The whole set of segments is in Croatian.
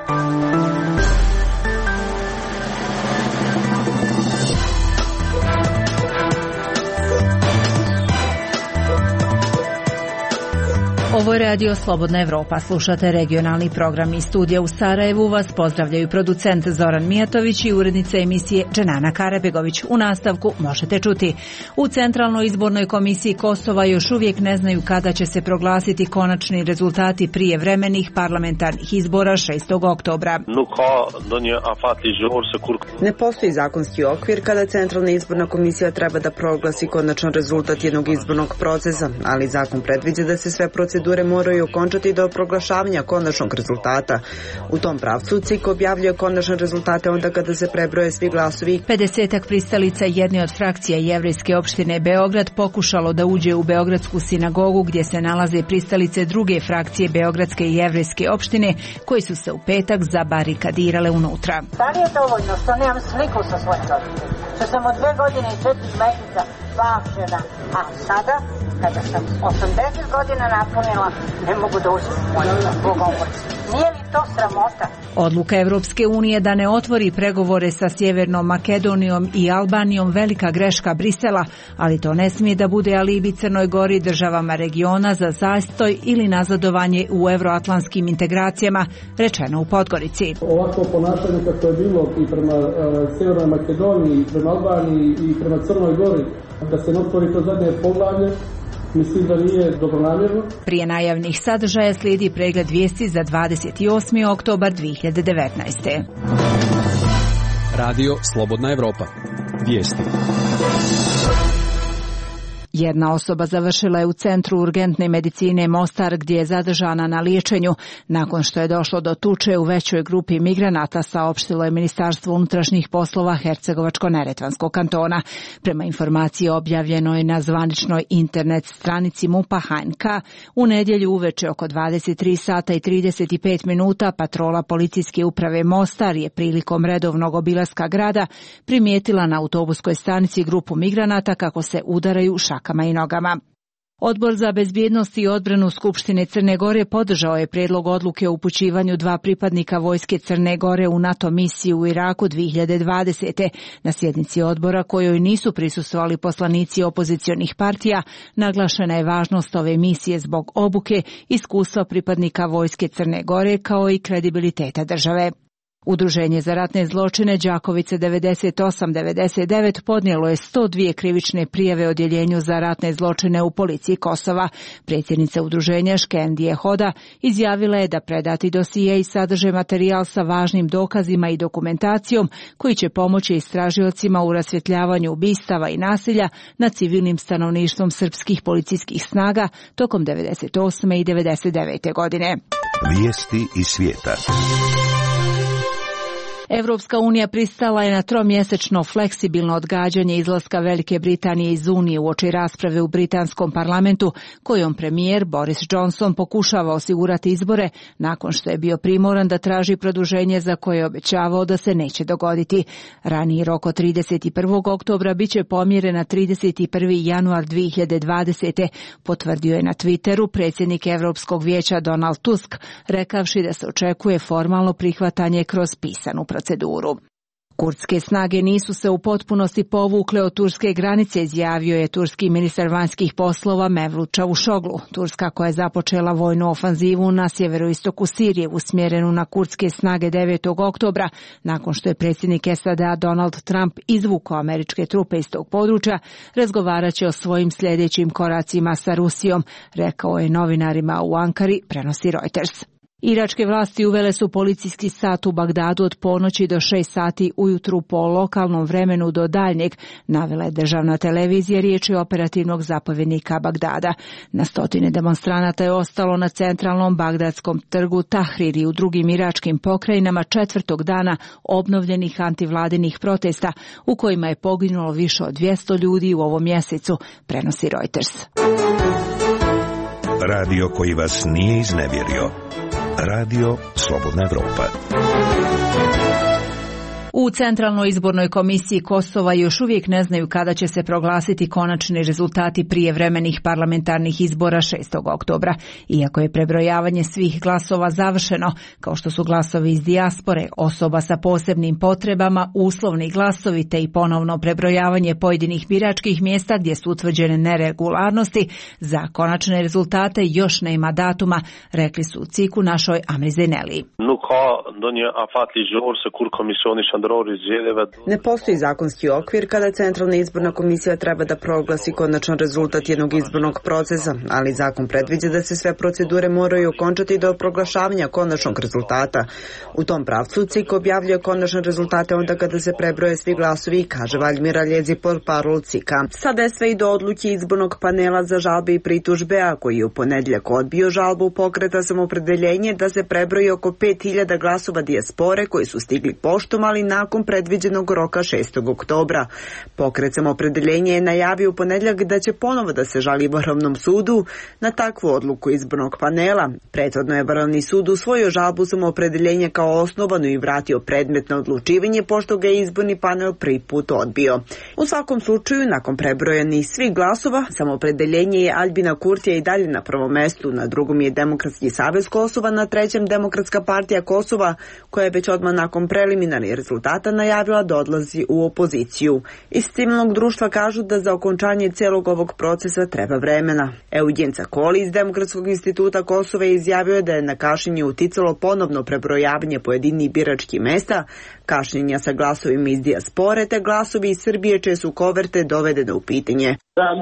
Ovo je radio Slobodna Evropa. Slušate regionalni program iz studija u Sarajevu. Vas pozdravljaju producent Zoran Mijatović i urednica emisije Dženana Karabegović. U nastavku možete čuti. U Centralnoj izbornoj komisiji Kosova još uvijek ne znaju kada će se proglasiti konačni rezultati prijevremenih parlamentarnih izbora 6. oktobra. Ne postoji zakonski okvir kada Centralna izborna komisija treba da proglasi konačan rezultat jednog izbornog procesa, ali zakon predviđa da se sve procedure moraju okončati do proglašavanja konačnog rezultata. U tom pravcu CIK objavljuje konačne rezultate onda kada se prebroje svi glasovi. 50-ak pristalica jedne od frakcija Jevrejske opštine Beograd pokušalo da uđe u Beogradsku sinagogu gdje se nalaze pristalice druge frakcije Beogradske Jevrejske opštine koji su se u petak zabarikadirale unutra. Da li je dovoljno što nemam sliku sa svojim roditeljima? Što sam od 2 godine i 4 mjeseca plašena, a sada kada sam 80 godina napunila, ne mogu da uđem u moju bogovoljstvo. Nije li to sramota? Odluka Evropske unije da ne otvori pregovore sa Sjevernom Makedonijom i Albanijom velika greška Brisela, ali to ne smije da bude alibi Crnoj Gori, državama regiona za zastoj ili nazadovanje u evroatlantskim integracijama, rečeno u Podgorici. Ovako ponašanje kako je bilo i prema Sjevernoj Makedoniji, i prema Albaniji i prema Crnoj Gori, da se ne otvori to zadnje poglavlje, mislim da nije dobronamjerno. Prije najavnih sadržaja slijedi pregled vijesti za 28. oktobar 2019. Radio Slobodna Evropa. Vijesti. Jedna osoba završila je u Centru urgentne medicine Mostar gdje je zadržana na liječenju nakon što je došlo do tuče u većoj grupi migranata, saopštilo je Ministarstvo unutrašnjih poslova Hercegovačko-neretvanskog kantona. Prema informaciji objavljenoj na zvaničnoj internet stranici MUP-a HNK, u nedjelju uveče oko 23 sata i 35 minuta patrola policijske uprave Mostar je prilikom redovnog obilaska grada primijetila na autobuskoj stanici grupu migranata kako se udaraju šakama i nogama. Odbor za bezbjednost i odbranu Skupštine Crne Gore podržao je prijedlog odluke o upućivanju 2 pripadnika vojske Crne Gore u NATO misiju u Iraku 2020. Na sjednici odbora kojoj nisu prisustvovali poslanici opozicionih partija, naglašena je važnost ove misije zbog obuke, iskustva pripadnika vojske Crne Gore kao i kredibiliteta države. Udruženje za ratne zločine Đakovice 98-99 podnijelo je 102 krivične prijave odjeljenju za ratne zločine u policiji Kosova. Predsjednica udruženja Škendije Hoda izjavila je da predati dosije i sadrže materijal sa važnim dokazima i dokumentacijom koji će pomoći istražiocima u rasvjetljavanju ubistava i nasilja nad civilnim stanovništvom srpskih policijskih snaga tokom 98. i 99. godine. Vijesti iz svijeta. Evropska unija pristala je na 3-mjesečno fleksibilno odgađanje izlaska Velike Britanije iz Unije uoči rasprave u britanskom parlamentu kojom premijer Boris Johnson pokušava osigurati izbore nakon što je bio primoran da traži produženje za koje je obećavao da se neće dogoditi. Raniji rok od 31. oktobra bit će pomjeren na 31. januar 2020. potvrdio je na Twitteru predsjednik Europskog vijeća Donald Tusk, rekavši da se očekuje formalno prihvatanje kroz pisanu proceduru. Kurdske snage nisu se u potpunosti povukle od turske granice, izjavio je turski ministar vanjskih poslova Mevlut Čavuşoglu. Turska, koja je započela vojnu ofanzivu na sjeveroistoku Sirije usmjerenu na kurdske snage 9. oktobra, nakon što je predsjednik SAD Donald Trump izvukao američke trupe iz tog područja, razgovarat će o svojim sljedećim koracima sa Rusijom, rekao je novinarima u Ankari, prenosi Reuters. Iračke vlasti uvele su policijski sat u Bagdadu od ponoći do 6 sati ujutru po lokalnom vremenu do daljnjeg, navela je državna televizija, riječ je operativnog zapovjednika Bagdada. Na stotine demonstranata je ostalo na centralnom bagdadskom trgu Tahrir i u drugim iračkim pokrajinama 4. dana obnovljenih antivladinih protesta u kojima je poginulo više od 200 ljudi u ovom mjesecu, prenosi Reuters. Radio koji vas nije iznevjerio. Radio Slobodna Evropa. U Centralnoj izbornoj komisiji Kosova još uvijek ne znaju kada će se proglasiti konačni rezultati prijevremenih parlamentarnih izbora 6. oktobra. Iako je prebrojavanje svih glasova završeno, kao što su glasovi iz dijaspore, osoba sa posebnim potrebama, uslovni glasovi te i ponovno prebrojavanje pojedinih biračkih mjesta gdje su utvrđene neregularnosti, za konačne rezultate još nema datuma, rekli su u CIK-u našoj Amri Zeneli. Ne postoji zakonski okvir kada Centralna izborna komisija treba da proglasi konačan rezultat jednog izbornog procesa, ali zakon predviđa da se sve procedure moraju okončati do proglašavanja konačnog rezultata. U tom pravcu CIK objavljuje konačne rezultate onda kada se prebroje svi glasovi, kaže Valjmir Aljezi, portparol CIK-a. Sada je sve i do odluke izbornog panela za žalbe i pritužbe, a koji je u ponedjeljak odbio žalbu Pokreta Samoopredjeljenje da se prebroji oko 5000 glasova dijaspore koji su stigli poštom, ali nakon predviđenog roka 6. oktobra. Pokret Samoopredjeljenje je najavio u ponedjeljak da će ponovo da se žali Vrhovnom sudu na takvu odluku izbornog panela. Prethodno je Vrhovni sud usvojio žalbu Samoopredjeljenja kao osnovanu i vratio predmet na odlučivanje, pošto ga je izborni panel prvi put odbio. U svakom slučaju, nakon prebrojanih svih glasova, Samoopredjeljenje je Aljbina Kurtija i dalje na prvom mestu, na drugom je Demokratski savez Kosova, na trećem Demokratska partija Kosova, koja je već odmah nakon preliminarnih rezultata najavila da odlazi u opoziciju. Iz civilnog društva kažu da za okončanje celog ovog procesa treba vremena. Eugen Cakoli iz Demokratskog instituta Kosova je izjavio da je na kašnjenje uticalo ponovno prebrojavanje pojedinih biračkih mesta, kašnjenja sa glasovima iz dijaspore te glasovi iz Srbije čije su koverte dovedene u pitanje.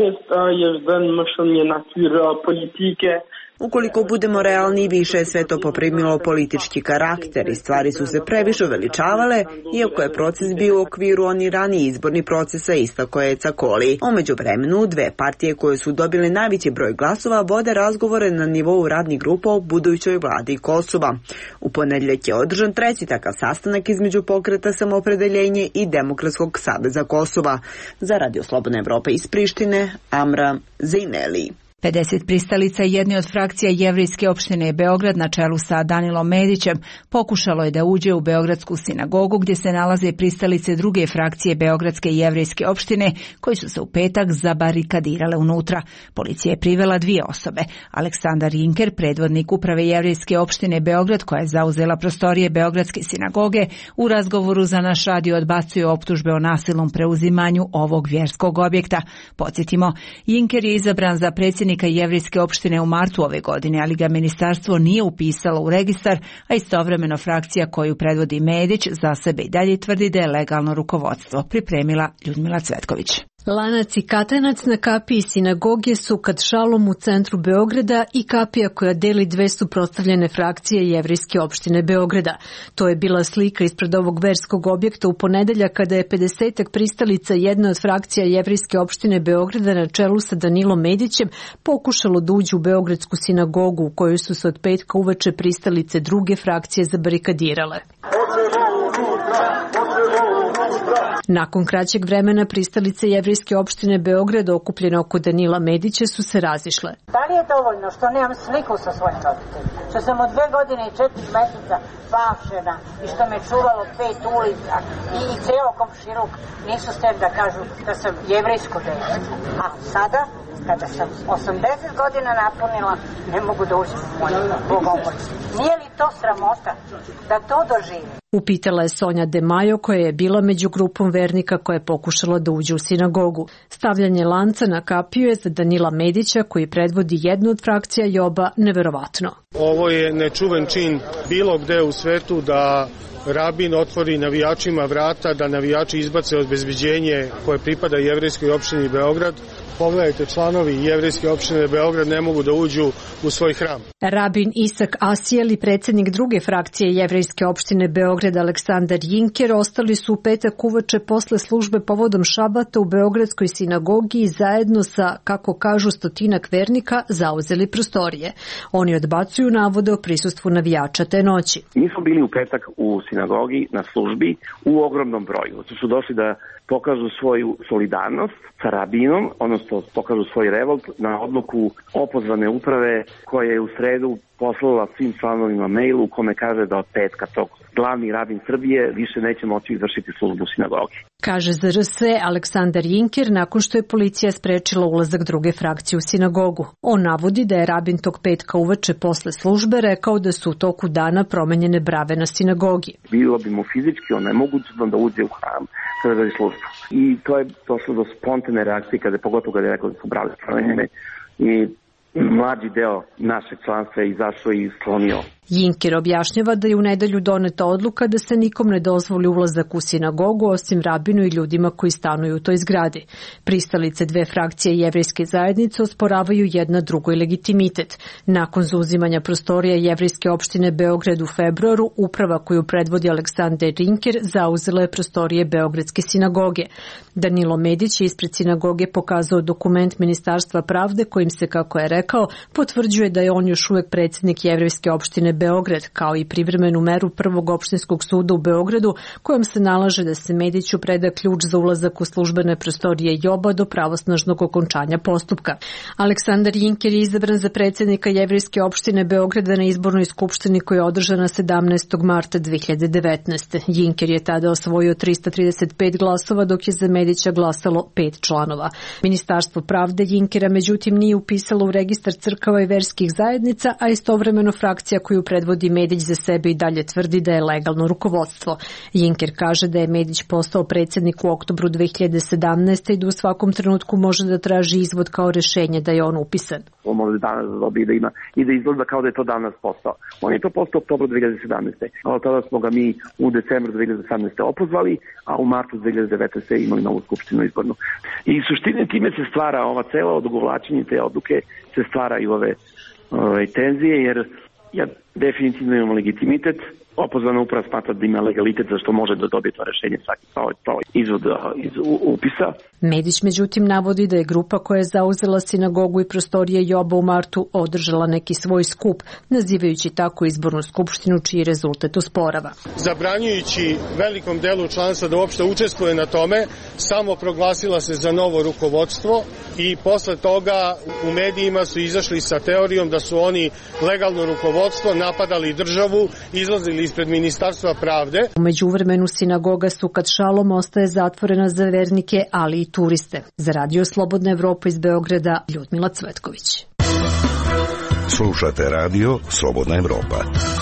Ukoliko budemo realni, više je sve to poprimilo politički karakter i stvari su se previše uveličavale, iako je proces bio u okviru oni raniji izborni procesa, istako je Cakoli. U međuvremenu, dve partije koje su dobile najveći broj glasova vode razgovore na nivou radnih grupa o budućoj vladi Kosova. U ponedjeljak je održan treći takav sastanak između Pokreta Samoopredjeljenje i Demokratskog saveza Kosova. Za Radio Slobodna Evropa iz Prištine, Amra Zeneli. 50 pristalica jedne od frakcija Jevrejske opštine Beograd na čelu sa Danilom Medićem pokušalo je da uđe u Beogradsku sinagogu gdje se nalaze pristalice druge frakcije Beogradske Jevrejske opštine koji su se u petak zabarikadirale unutra. Policija je privela 2 osobe. Aleksandar Jinker, predvodnik uprave Jevrejske opštine Beograd koja je zauzela prostorije Beogradske sinagoge, u razgovoru za naš radio odbacuje optužbe o nasilnom preuzimanju ovog vjerskog objekta. Podsjetimo, Jinker je izabran za predsjednika Jevrejske opštine u martu ove godine, ali ga ministarstvo nije upisalo u registar, a istovremeno frakcija koju predvodi Medić za sebe i dalje tvrdi da je legalno rukovodstvo, pripremila Ljudmila Cvetković. Lanac i katanac na kapiji sinagoge su Kad Šalom u centru Beograda i kapija koja deli dve suprotstavljene frakcije Jevrejske opštine Beograda. To je bila slika ispred ovog verskog objekta u ponedjeljak kada je 50 pristalica jedne od frakcija Jevrejske opštine Beograda na čelu sa Danilom Medićem pokušalo da uđu u Beogradsku sinagogu u kojoj su se od petka uveče pristalice druge frakcije zabarikadirale. Nakon kraćeg vremena pristalice Jevrejske opštine Beograda okupljene oko Danila Medića su se razišle. Da li je dovoljno što nemam sliku sa svojim roditeljima, što sam od 2 godine i 4 mjeseca pahšena i što me čuvalo 5 ulica i ceo komšiluk nisu stegli da kažu da sam jevrejsko dete. A sada, kada sam 80 godina napunila, ne mogu da uđem u moj bogomolje. Nije li to sramota da to doživim? Upitala je Sonja De Majo koja je bila među grupom vernika koja je pokušala da uđe u sinagogu. Stavljanje lanca na kapiju je za Danila Medića koji predvodi jednu od frakcija Joba neverovatno. Ovo je nečuven čin bilo gde u svetu da rabin otvori navijačima vrata, da navijači izbace obezbeđenje koje pripada Jevrejskoj opštini Beograd. Pogledajte, članovi Jevrejske opštine Beograd ne mogu da uđu u svoj hram. Rabin Isak Asijel i predsjednik druge frakcije Jevrejske opštine Beograd Aleksandar Jinker ostali su u petak uveče posle službe povodom šabata u Beogradskoj sinagogi i zajedno sa, kako kažu, 100 vernika zauzeli prostorije. Oni odbacuju navode o prisustvu navijača te noći. Mi smo bili u petak u sinagogi na službi u ogromnom broju. Tu su došli da pokažu svoju solidarnost sa rabinom, odnosno pokažu svoj revolt na odluku opozvane uprave koja je u sredu poslala svim članovima mail u kome kaže da od petka tog glavni rabin Srbije više neće moći izvršiti službu u sinagogi. Kaže za RS Aleksandar Jinker nakon što je policija sprečila ulazak druge frakcije u sinagogu. On navodi da je rabin tog petka uveče posle službe rekao da su u toku dana promenjene brave na sinagogi. Bilo bi mu fizički onemogućeno da uđe u hram kada radi službu. I to je došlo do spontane reakcije, pogotovo kada je rekao da su brave promenjene i mlađi deo našeg članstva je izašao i sklonio. Jinker objašnjava da je u nedelju doneta odluka da se nikom ne dozvoli ulazak u sinagogu osim rabinu i ljudima koji stanuju u toj zgradi. Pristalice dve frakcije jevrejske zajednice osporavaju jedna drugoj legitimitet. Nakon zauzimanja prostorija jevrejske opštine Beograd u februaru, uprava koju predvodi Aleksandar Jinker zauzela je prostorije Beogradske sinagoge. Danilo Medić je ispred sinagoge pokazao dokument Ministarstva pravde kojim se, kako je rekao, potvrđuje da je on još uvek predsjednik jevrejske opštine Beograd, kao i privremenu meru Prvog opštinskog suda u Beogradu, kojom se nalaže da se Mediću preda ključ za ulazak u službene prostorije Joba do pravosnažnog okončanja postupka. Aleksandar Jinker je izabran za predsjednika jevrejske opštine Beograda na izbornoj skupštini koja je održana 17. marta 2019. Jinker je tada osvojio 335 glasova, dok je za Medića glasalo 5 članova. Ministarstvo pravde Jinkera međutim nije upisalo u registar crkava i verskih zajednica, a istovremeno frakcija koju predvodi Medić za sebe i dalje tvrdi da je legalno rukovodstvo. Jinker kaže da je Medić postao predsjednik u oktobru 2017. i da u svakom trenutku može da traži izvod kao rešenje da je on upisan. On može danas da dobije i da izgleda kao da je to danas postao. On je to postao u oktobru 2017. A od tada smo ga mi u decembru 2018. opozvali, a u martu 2019. imali novu skupštinu izbornu. I suštine time se stvara ova cela odugovlačenje te odluke, se stvaraju ove tenzije, jer ja definitivno imam legitimitet. Opozvana uprava smatra da ima legalitet zašto može da dobije to rešenje svaki izvod iz upisa. Medić međutim navodi da je grupa koja je zauzela sinagogu i prostorije Joba u martu održala neki svoj skup, nazivajući tako izbornu skupštinu čiji rezultat usporava. Zabranjujući velikom delu članstva da uopšte učestvuje na tome, samo proglasila se za novo rukovodstvo i posle toga u medijima su izašli sa teorijom da su oni legalno rukovodstvo, napadali državu, izlazili ispred Ministarstva pravde. U međuvremenu sinagoga Sukat Šalom ostaje zatvorena za vernike, ali i turiste. Za Radio Slobodna Evropa iz Beograda, Ljudmila Cvetković. Slušate Radio Slobodna Evropa.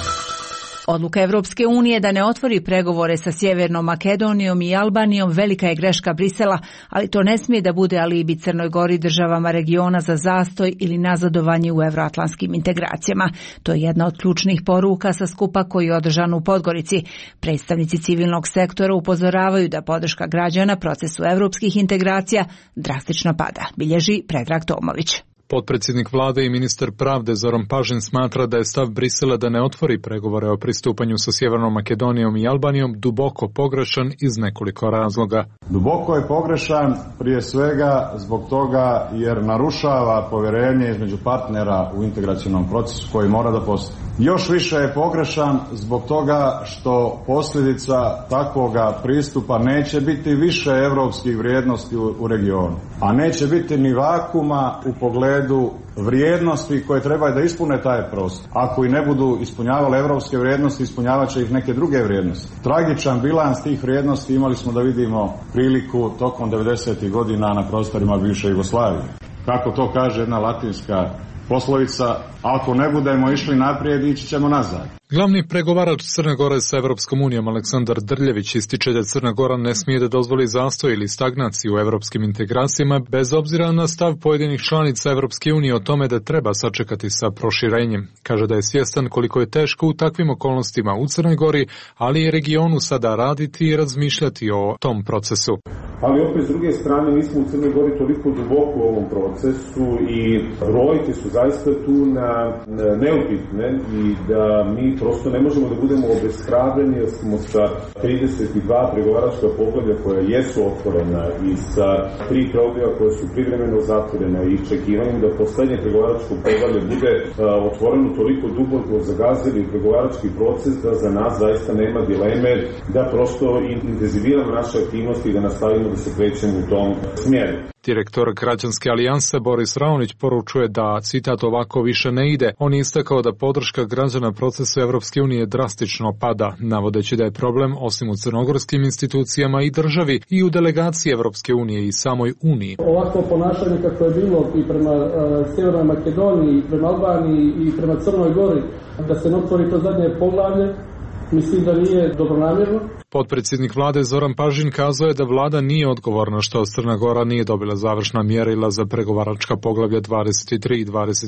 Odluka Evropske unije da ne otvori pregovore sa Sjevernom Makedonijom i Albanijom velika je greška Brisela, ali to ne smije da bude alibi Crnoj Gori, državama regiona za zastoj ili nazadovanje u evroatlantskim integracijama. To je jedna od ključnih poruka sa skupa koji je održan u Podgorici. Predstavnici civilnog sektora upozoravaju da podrška građana procesu evropskih integracija drastično pada, bilježi Predrag Tomović. Potpredsjednik vlade i ministar pravde Zoran Pažin smatra da je stav Brisela da ne otvori pregovore o pristupanju sa Sjevernom Makedonijom i Albanijom duboko pogrešan iz nekoliko razloga. Duboko je pogrešan prije svega zbog toga jer narušava povjerenje između partnera u integracionom procesu koji mora da postoji. Još više je pogrešan zbog toga što posljedica takvoga pristupa neće biti više evropskih vrijednosti u regionu, a neće biti ni vakuma u pogledu vrijednosti koje trebaju da ispune taj prostor. Ako i ne budu ispunjavale evropske vrijednosti, ispunjavat će ih neke druge vrijednosti. Tragičan bilans tih vrijednosti imali smo da vidimo priliku tokom 90. godina na prostorima bivše Jugoslavije. Kako to kaže jedna latinska poslovica, ako ne budemo išli naprijed, ići ćemo nazad. Glavni pregovarač Crne Gore sa Evropskom unijom Aleksandar Drljević ističe da Crna Gora ne smije da dozvoli zastoj ili stagnaciju u evropskim integracijama bez obzira na stav pojedinih članica Evropske unije o tome da treba sačekati sa proširenjem. Kaže da je svjestan koliko je teško u takvim okolnostima u Crnoj Gori, ali i regionu sada raditi i razmišljati o tom procesu. Ali opet s druge strane mi smo u Crnoj Gori toliko duboko u ovom procesu i brojke su zaista tu neupitne i da mi prosto ne možemo da budemo obeshrabreni jer smo sa 32 pregovaračka poglavlja koja jesu otvorena i sa 3 poglavlja koja su privremeno zatvorena i očekivanjem da poslednje pregovaračko poglavlje bude otvoreno toliko duboko zagazili pregovarački proces da za nas zaista nema dileme da prosto intenziviramo naše aktivnosti i da nastavimo dovoljno da se krećemo u tom smjeru. Direktor Građanske alijanse Boris Raonić poručuje da, citat, ovako više ne ide. On je istakao da podrška građana procesu Evropske unije drastično pada, navodeći da je problem osim u crnogorskim institucijama i državi i u delegaciji Evropske unije i samoj Uniji. Ovako ponašanje kako je bilo i prema Sjevernoj Makedoniji, i prema Albaniji i prema Crnoj Gori, da se ne otvori to zadnje poglavlje, mislim da nije dobronamjerno. Potpredsjednik vlade Zoran Pažin kazao je da vlada nije odgovorna što Crna Gora nije dobila završna mjerila za pregovaračka poglavlja 23 i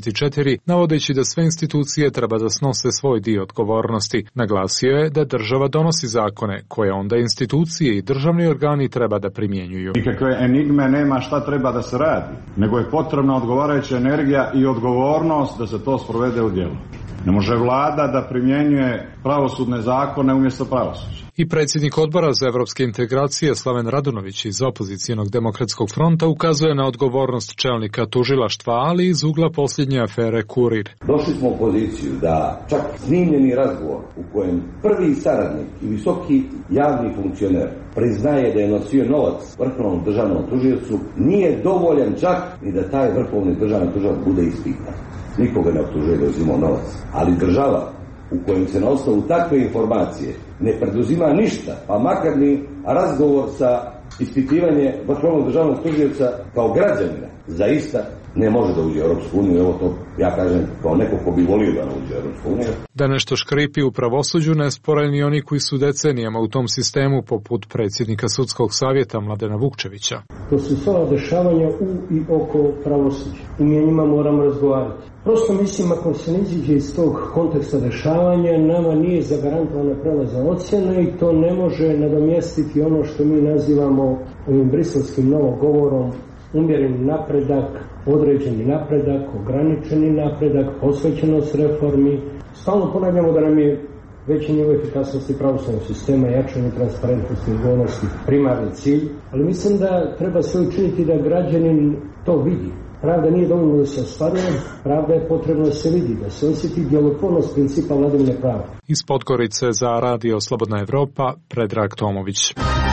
24, navodeći da sve institucije treba da snose svoj dio odgovornosti. Naglasio je da država donosi zakone koje onda institucije i državni organi treba da primjenjuju. Nikakve enigme nema šta treba da se radi, nego je potrebna odgovarajuća energija i odgovornost da se to sprovede u djelo. Ne može vlada da primjenjuje pravosudne zakone umjesto pravosuđa. I predsjednik odbora za evropske integracije Slaven Radunović iz opozicijenog demokratskog fronta ukazuje na odgovornost čelnika tužilaštva, ali iz ugla posljednje afere Kurir. Došli smo u poziciju da čak snimljeni razgovor u kojem prvi saradnik i visoki javni funkcioner priznaje da je nosio novac vrhovnom državnom tužiocu, nije dovoljan čak ni da taj vrhovni državni tužilac bude ispitan. Nikoga ne optužuje da je uzimao novac, ali država u kojem se na osnovu takve informacije ne preduzima ništa, pa makar ni razgovor sa ispitivanje vrhovnog državnog tužioca kao građanina, zaista ne može da uđe u Europsku uniju. Evo to ja kažem kao neko ko bi volio da uđe u Europsku uniju. Da nešto škripi u pravosuđu ne spore ni oni koji su decenijama u tom sistemu, poput predsjednika sudskog savjeta Mladena Vukčevića. To su sva dešavanja u i oko pravosuđa i mi o njima moramo razgovarati. Prosto mislim, ako se ne iziđe iz tog konteksta dešavanja, nama nije zagarantovana prelazna ocjena i to ne može nadomjestiti ono što mi nazivamo ovim briselskim novogovorom umjereni napredak, određeni napredak, ograničeni napredak, posvećenost reformi. Stalno ponavljamo da nam je veći nivo efikasnosti pravosudnog sistema, jačanje transparentnosti i odgovornosti primarni cilj, ali mislim da treba sve učiniti da građanin to vidi. Pravda nije dovoljno da se ostvaruje, pravda je potrebno da se vidi, da se osjeti djelotvornost principa vladavine prava. Iz Podgorice za Radio Slobodna Evropa, Predrag Tomović.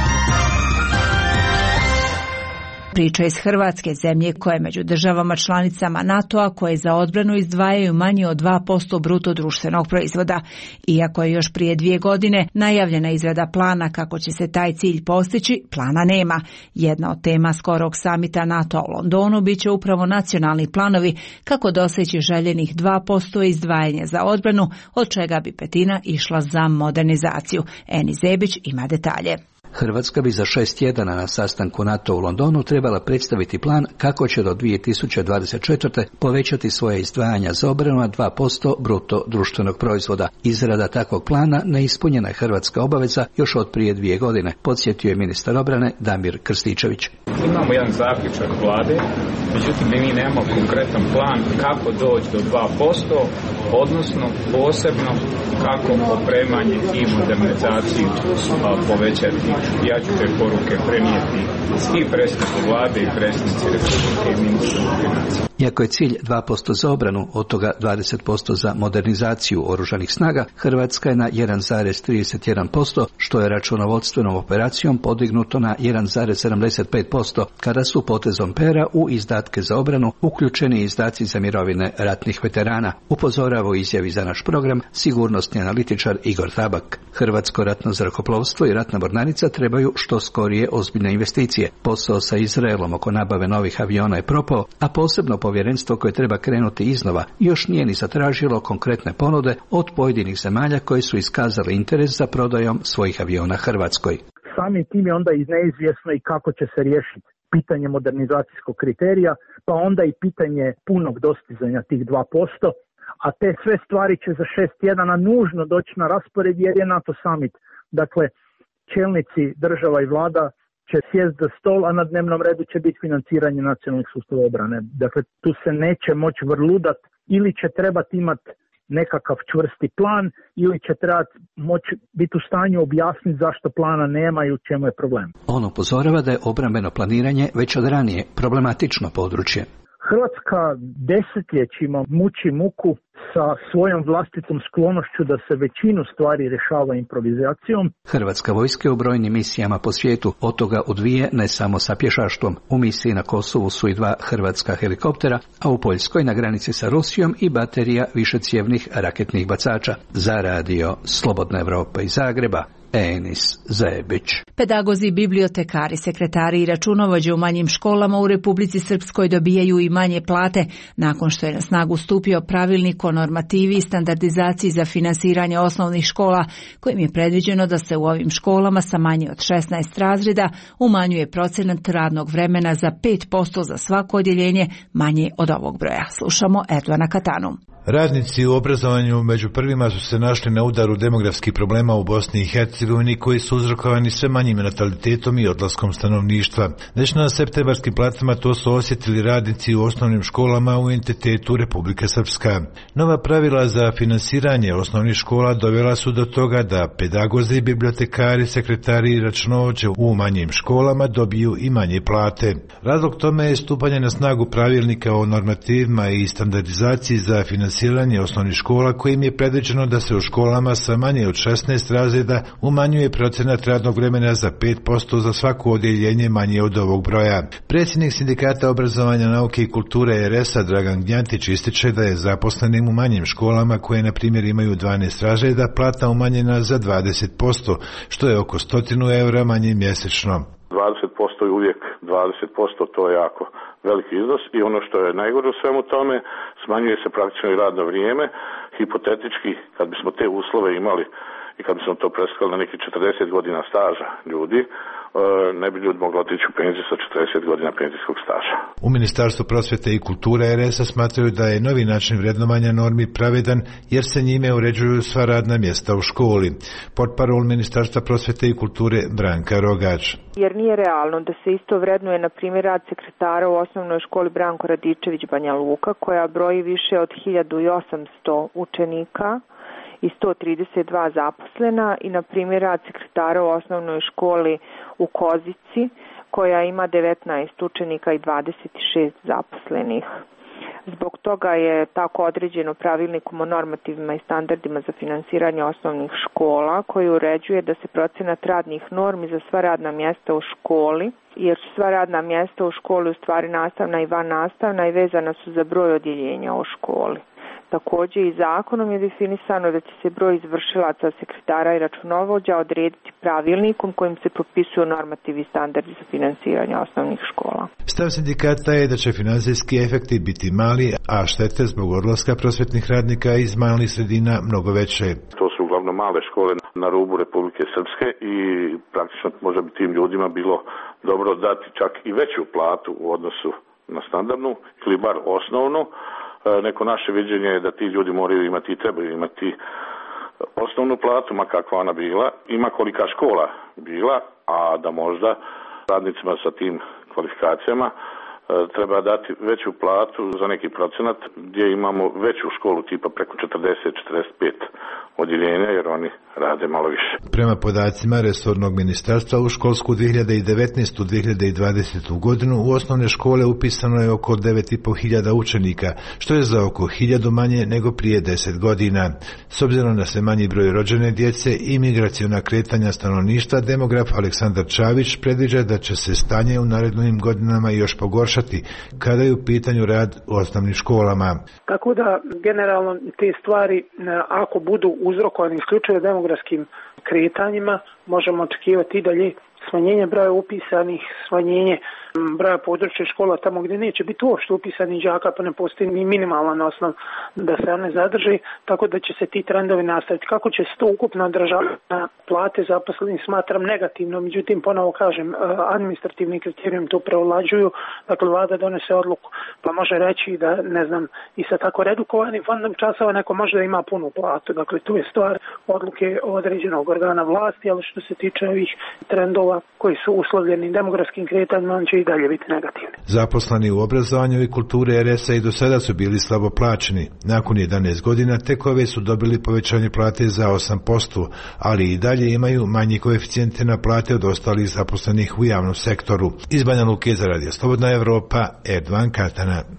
Priča iz Hrvatske, zemlje koje među državama članicama NATO-a koje za odbranu izdvajaju manje od 2% bruto društvenog proizvoda. Iako je još prije 2 godine najavljena izrada plana kako će se taj cilj postići, plana nema. Jedna od tema skorog samita NATO-a u Londonu biće upravo nacionalni planovi kako doseći željenih 2% izdvajanja za odbranu, od čega bi 1/5 išla za modernizaciju. Eni Zebić ima detalje. Hrvatska bi za 6 tjedana na sastanku NATO u Londonu trebala predstaviti plan kako će do 2024. povećati svoje izdvajanja za obranu na 2% bruto društvenog proizvoda. Izrada takvog plana neispunjena je hrvatska obaveza još od prije 2 godine, podsjetio je ministar obrane Damir Krstičević. Imamo jedan zaključak vlade, međutim mi nemamo konkretan plan kako doći do 2%, odnosno posebno kako opremanje i modernizaciju povećati. Ja ću te poruke prenijeti i predsjedniku vlade i predsjednici Republike i ministru financija. Iako je cilj 2% za obranu, od toga 20% za modernizaciju oružanih snaga, Hrvatska je na 1,31%, što je računovodstvenom operacijom podignuto na 1,75%, kada su potezom pera u izdatke za obranu uključeni izdaci za mirovine ratnih veterana, upozorava u izjavi za naš program sigurnosni analitičar Igor Tabak. Hrvatsko ratno zrakoplovstvo i ratna mornarica trebaju što skorije ozbiljne investicije. Posao sa Izraelom oko nabave novih aviona je propao, a posebno povjerenstvo koje treba krenuti iznova još nije ni zatražilo konkretne ponude od pojedinih zemalja koje su iskazale interes za prodajom svojih aviona Hrvatskoj. Samim tim je onda i neizvjesno i kako će se riješiti pitanje modernizacijskog kriterija, pa onda i pitanje punog dostizanja tih 2%, a te sve stvari će za 6 tjedana nužno doći na raspored jer je NATO summit. Dakle, čelnici država i vlada će sjest za stol, a na dnevnom redu će biti financiranje nacionalnih sustava obrane. Dakle, tu se neće moći vrludat, ili će trebati imati nekakav čvrsti plan, ili će trebati moći biti u stanju objasniti zašto plana nema i u čemu je problem. On upozorava da je obrambeno planiranje već od ranije problematično područje. Hrvatska desetljećima muči muku sa svojom vlastitom sklonošću da se većinu stvari rješava improvizacijom. Hrvatska vojska je u brojnim misijama po svijetu, od toga u 2 ne samo sa pješaštvom. U misiji na Kosovu su i 2 hrvatska helikoptera, a u Poljskoj na granici sa Rusijom i baterija višecijevnih raketnih bacača. Za radio Slobodna Evropa iz Zagreba, Enis Zebić. Pedagozi, bibliotekari, sekretari i računovođe u manjim školama u Republici Srpskoj dobijaju i manje plate nakon što je na snagu stupio pravilnik o normativi i standardizaciji za finansiranje osnovnih škola, kojim je predviđeno da se u ovim školama sa manje od 16 razreda umanjuje procenat radnog vremena za 5% za svako odjeljenje manje od ovog broja. Slušamo Erdvana Katanu. Radnici u obrazovanju među prvima su se našli na udaru demografskih problema u Bosni i Hercegovini, koji su uzrokovani sve manjim natalitetom i odlaskom stanovništva. Već na septembarskim platama to su osjetili radnici u osnovnim školama u entitetu Republike Srpska. Nova pravila za finansiranje osnovnih škola dovela su do toga da pedagozi, bibliotekari, sekretari i računovođe u manjim školama dobiju i manje plate. Razlog tome je stupanje na snagu pravilnika o normativima i standardizaciji za finansiranje osnovnih škola, kojim je predviđeno da se u školama sa manje od 16 razreda umanjuje procenat radnog vremena za 5% za svako odjeljenje manje od ovog broja. Predsjednik Sindikata obrazovanja, nauke i kulture RS-a Dragan Gnjantić ističe da je zaposlenim u manjim školama, koje na primjer imaju 12 razreda, plata umanjena za 20%, što je oko 100 evra manje mjesečno. 20% je uvijek 20%, to je jako veliki iznos i ono što je najgore u svemu tome, smanjuje se praktično i radno vrijeme. Hipotetički, kad bismo te uslove imali i kad bismo to preskali na neki 40 godina staža ljudi, ne bi ljudi mogli otići u penziju sa 40 godina penzijskog staža. U Ministarstvu prosvjete i kulture RS-a smatraju da je novi način vrednovanja normi pravedan, jer se njime uređuju sva radna mjesta u školi. Portparol Ministarstva prosvjete i kulture Branka Rogač. Jer nije realno da se isto vrednuje, na primjer, rad sekretara u osnovnoj školi Branko Radičević Banja Luka, koja broji više od 1800 učenika i 132 zaposlena, i na primjer rad sekretara u osnovnoj školi u Kozici, koja ima 19 učenika i 26 zaposlenih. Zbog toga je tako određeno pravilnikom o normativima i standardima za finansiranje osnovnih škola, koji uređuje da se procenat radnih normi za sva radna mjesta u školi, jer su sva radna mjesta u školi u stvari nastavna i vannastavna i vezana su za broj odjeljenja u školi. Također i zakonom je definisano da će se broj izvršilaca, sekretara i računovođa odrediti pravilnikom kojim se propisuju normativi i standardi za finansiranje osnovnih škola. Stav sindikata je da će finansijski efekti biti mali, a štete zbog odlaska prosvjetnih radnika iz malih sredina mnogo veće. To su uglavnom male škole na rubu Republike Srpske i praktično možda bi tim ljudima bilo dobro dati čak i veću platu u odnosu na standardnu ili bar osnovnu. Neko naše viđenje je da ti ljudi moraju imati i trebaju imati osnovnu platu, ma kakva ona bila, ima kolika škola bila, a da možda radnicima sa tim kvalifikacijama treba dati veću platu za neki procenat gdje imamo veću školu tipa preko 40-45 odjeljenja, jer oni rade malo više. Prema podacima resornog ministarstva, u školsku 2019-2020 godinu u osnovne škole upisano je oko 9.500 učenika, što je za oko 1000 manje nego prije 10 godina. S obzirom na sve manji broj rođene djece i migraciona kretanja stanovništva, demograf Aleksandar Čavić predviđa da će se stanje u narednim godinama još pogoršati kada je u pitanju rad u osnovnim školama. Tako da generalno te stvari, ako budu uzrokovane isključivo demografskim kretanjima, možemo očekivati i dalje smanjenje broja upisanih, smanjenje broja područja škola tamo gdje neće biti uopšte upisanih đaka, pa ne postoji ni minimalan osnov da se one zadrži, tako da će se ti trendovi nastaviti. Kako će se to ukupno odražavati na plate zaposlenih, smatram negativno, međutim, ponovo kažem, administrativni kriterijum to preovlađuju, dakle vlada donese odluku, pa može reći da, ne znam, i sa tako redukovanim fondom časova neko može da ima punu platu, dakle tu je stvar odluke određenog organa vlasti, ali što se tiče ovih trendova koji su uslovljeni demografskim kretanjima, on će i dalje biti negativni. Zaposleni u obrazovanju i kulture RS-a i do sada su bili slabo plaćeni. Nakon 11 godina tek ove su dobili povećanje plate za 8%, ali i dalje imaju manji koeficijente na plate od ostalih zaposlenih u javnom sektoru. Iz Banja Luke za Radio Slobodna Evropa, Erdvan Katana.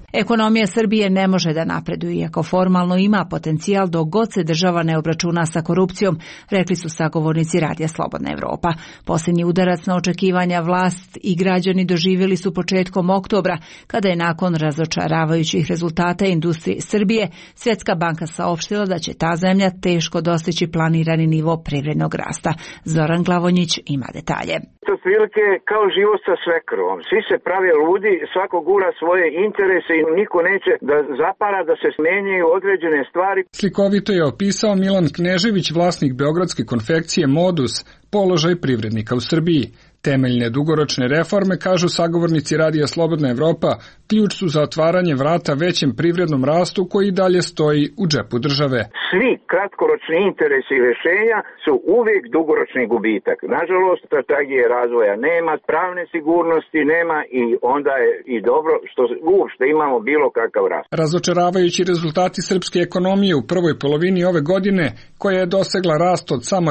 Ekonomija Srbije ne može da napreduje, iako formalno ima potencijal dok god se država ne obračuna sa korupcijom, rekli su sagovornici Radija Slobodna Evropa. Posljednji udarac na očekivanja vlast i građani doživjeli su početkom oktobra, kada je nakon razočaravajućih rezultata industrije Srbije, Svjetska banka saopštila da će ta zemlja teško dostići planirani nivo privrednog rasta. Zoran Glavonjić ima detalje. To otprilike kao život sa svekrvom. Svi se prave ludi, svako gura svoje interese i niko neće da zapara da se menjaju određene stvari. Slikovito je opisao Milan Knežević, vlasnik beogradske konfekcije Modus, položaj privrednika u Srbiji. Temeljne dugoročne reforme, kažu sagovornici Radija Slobodna Evropa, ključ su za otvaranje vrata većem privrednom rastu koji dalje stoji u džepu države. Svi kratkoročni interesi i rešenja su uvijek dugoročni gubitak. Nažalost, strategije razvoja nema, pravne sigurnosti nema i onda je i dobro što uopšte imamo bilo kakav rast. Razočaravajući rezultati srpske ekonomije u prvoj polovini ove godine, koja je dosegla rast od samo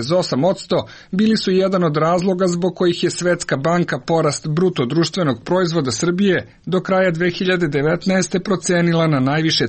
2,8%, bili su jedan od razloga zbog kojih je Svetska banka porast bruto društvenog proizvoda Srbije do kraja 2019. procenila na najviše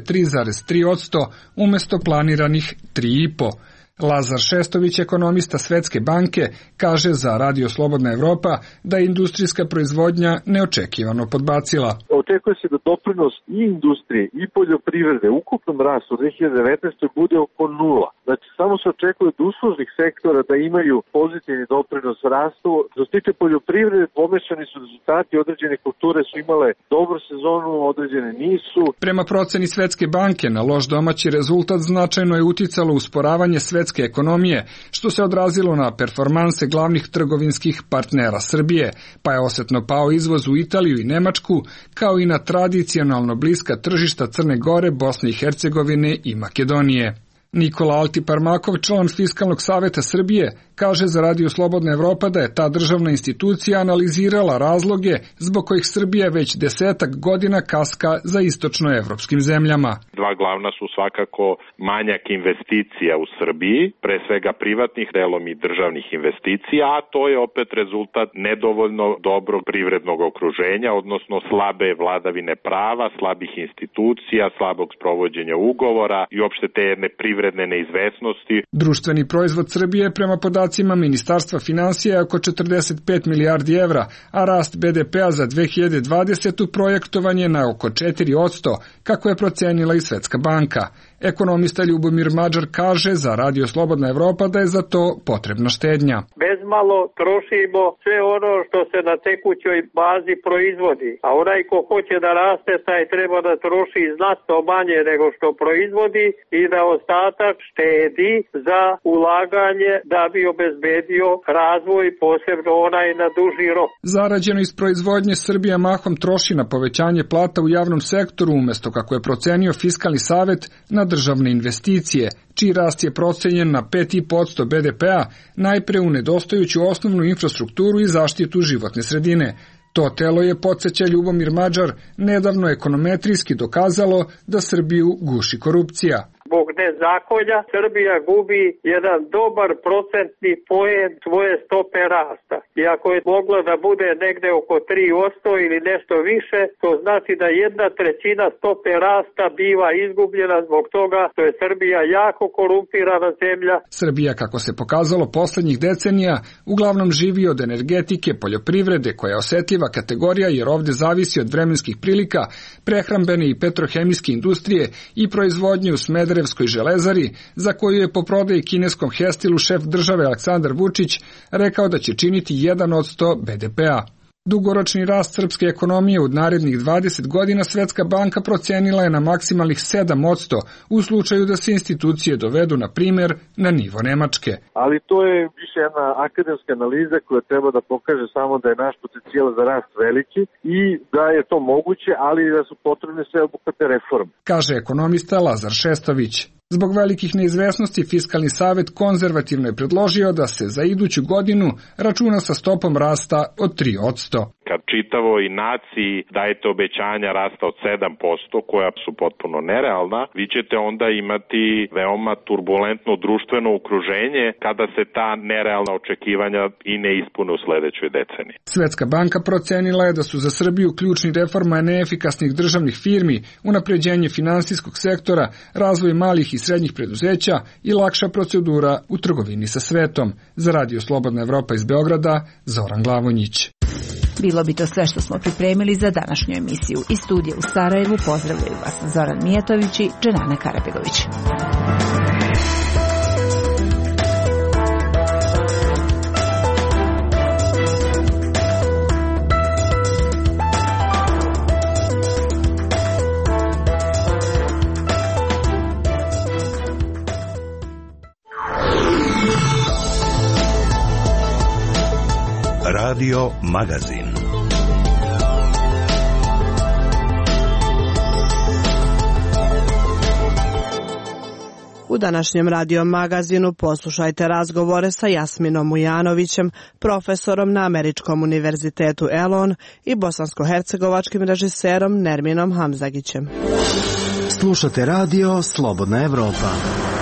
3,3% umesto planiranih 3,5%. Lazar Šestović, ekonomista Svetske banke, kaže za Radio Slobodna Evropa da je industrijska proizvodnja neočekivano podbacila. Očekuje se da doprinos i industrije i poljoprivrede u ukupnom rastu u 2019. bude oko 0. Znači, samo se očekuje od uslužnih sektora da imaju pozitivni doprinos rastu. Što se tiče poljoprivrede, pomešani su rezultati, određene kulture su imale dobru sezonu, određene nisu. Prema proceni Svetske banke, na loš domaći rezultat značajno je uticalo usporavanje svetske ekonomije, što se odrazilo na performanse glavnih trgovinskih partnera Srbije, pa je osetno pao izvoz u Italiju i Nemačku, kao i na tradicionalno bliska tržišta Crne Gore, Bosne i Hercegovine i Makedonije. Nikola Altiparmakov, član Fiskalnog saveta Srbije, kaže za Radio Slobodna Evropa da je ta državna institucija analizirala razloge zbog kojih Srbija već 10 godina kaska za istočnoevropskim zemljama. Dva glavna su svakako manjak investicija u Srbiji, pre svega privatnih, delom i državnih investicija, a to je opet rezultat nedovoljno dobrog privrednog okruženja, odnosno slabe vladavine prava, slabih institucija, slabog sprovođenja ugovora i opšte te jedne privredne neizvesnosti. Društveni proizvod Srbije prema podacima Ministarstva finansija je oko 45 milijardi evra, a rast BDP-a za 2020. projektovan je na oko 4%, kako je procenila i Svetska banka. Ekonomista Ljubomir Mađar kaže za Radio Slobodna Evropa da je za to potrebna štednja. Bezmalo trošimo sve ono što se na tekućoj bazi proizvodi, a onaj ko hoće da raste, taj treba da troši znatno manje nego što proizvodi i da ostatak štedi za ulaganje da bi obezbedio razvoj, posebno onaj na duži rok. Zarađeno iz proizvodnje Srbija mahom troši na povećanje plata u javnom sektoru umesto, kako je procenio Fiskalni savet, na državne investicije, čiji rast je procenjen na 5,5% BDP-a, najpre u nedostajuću osnovnu infrastrukturu i zaštitu životne sredine. To telo je, podsjeća Ljubomir Mađar, nedavno ekonometrijski dokazalo da Srbiju guši korupcija. Zbog nezakonja Srbija gubi jedan dobar procentni poen svoje stope rasta. I ako je moglo da bude negde oko 3% ili nešto više, to znači da 1/3 stope rasta biva izgubljena zbog toga što je Srbija jako korumpirana zemlja. Srbija, kako se pokazalo poslednjih decenija, uglavnom živi od energetike, poljoprivrede, koja je osetljiva kategorija jer ovde zavisi od vremenskih prilika, prehrambene i petrohemijske industrije i proizvodnje u Smederevskoj železari, za koju je po prodaji kineskom Hestilu šef države Aleksandar Vučić rekao da će činiti 1% BDP-a. Dugoročni rast srpske ekonomije u narednih 20 godina Svetska banka procenila je na maksimalnih 7% u slučaju da se institucije dovedu, na primer, na nivo Nemačke. Ali to je više jedna akademska analiza koja treba da pokaže samo da je naš potencijal za rast veliki i da je to moguće, ali da su potrebne sveobuhvatne reforme, kaže ekonomista Lazar Šestović. Zbog velikih neizvesnosti Fiskalni savet konzervativno je predložio da se za iduću godinu računa sa stopom rasta od 3%. Kad čitavoj naciji dajete obećanja rasta od 7%, koja su potpuno nerealna, vi ćete onda imati veoma turbulentno društveno okruženje kada se ta nerealna očekivanja i ne ispune u sledećoj deceniji. Svetska banka procenila je da su za Srbiju ključni reforma neefikasnih državnih firmi, unapređenje finansijskog sektora, razvoj malih i srednjih preduzeća i lakša procedura u trgovini sa svetom. Za Radio Slobodna Evropa iz Beograda, Zoran Glavonjić. Bilo bi to sve što smo pripremili za današnju emisiju. Iz studija u Sarajevu pozdravljaju vas Zoran Mijatović i Dženana Karabegović. Radio Magazin. U današnjem Radio Magazinu poslušajte razgovore sa Jasminom Mujanovićem, profesorom na Američkom univerzitetu Elon i bosansko-hercegovačkim režiserom Nerminom Hamzagićem. Slušate radio Slobodna Evropa.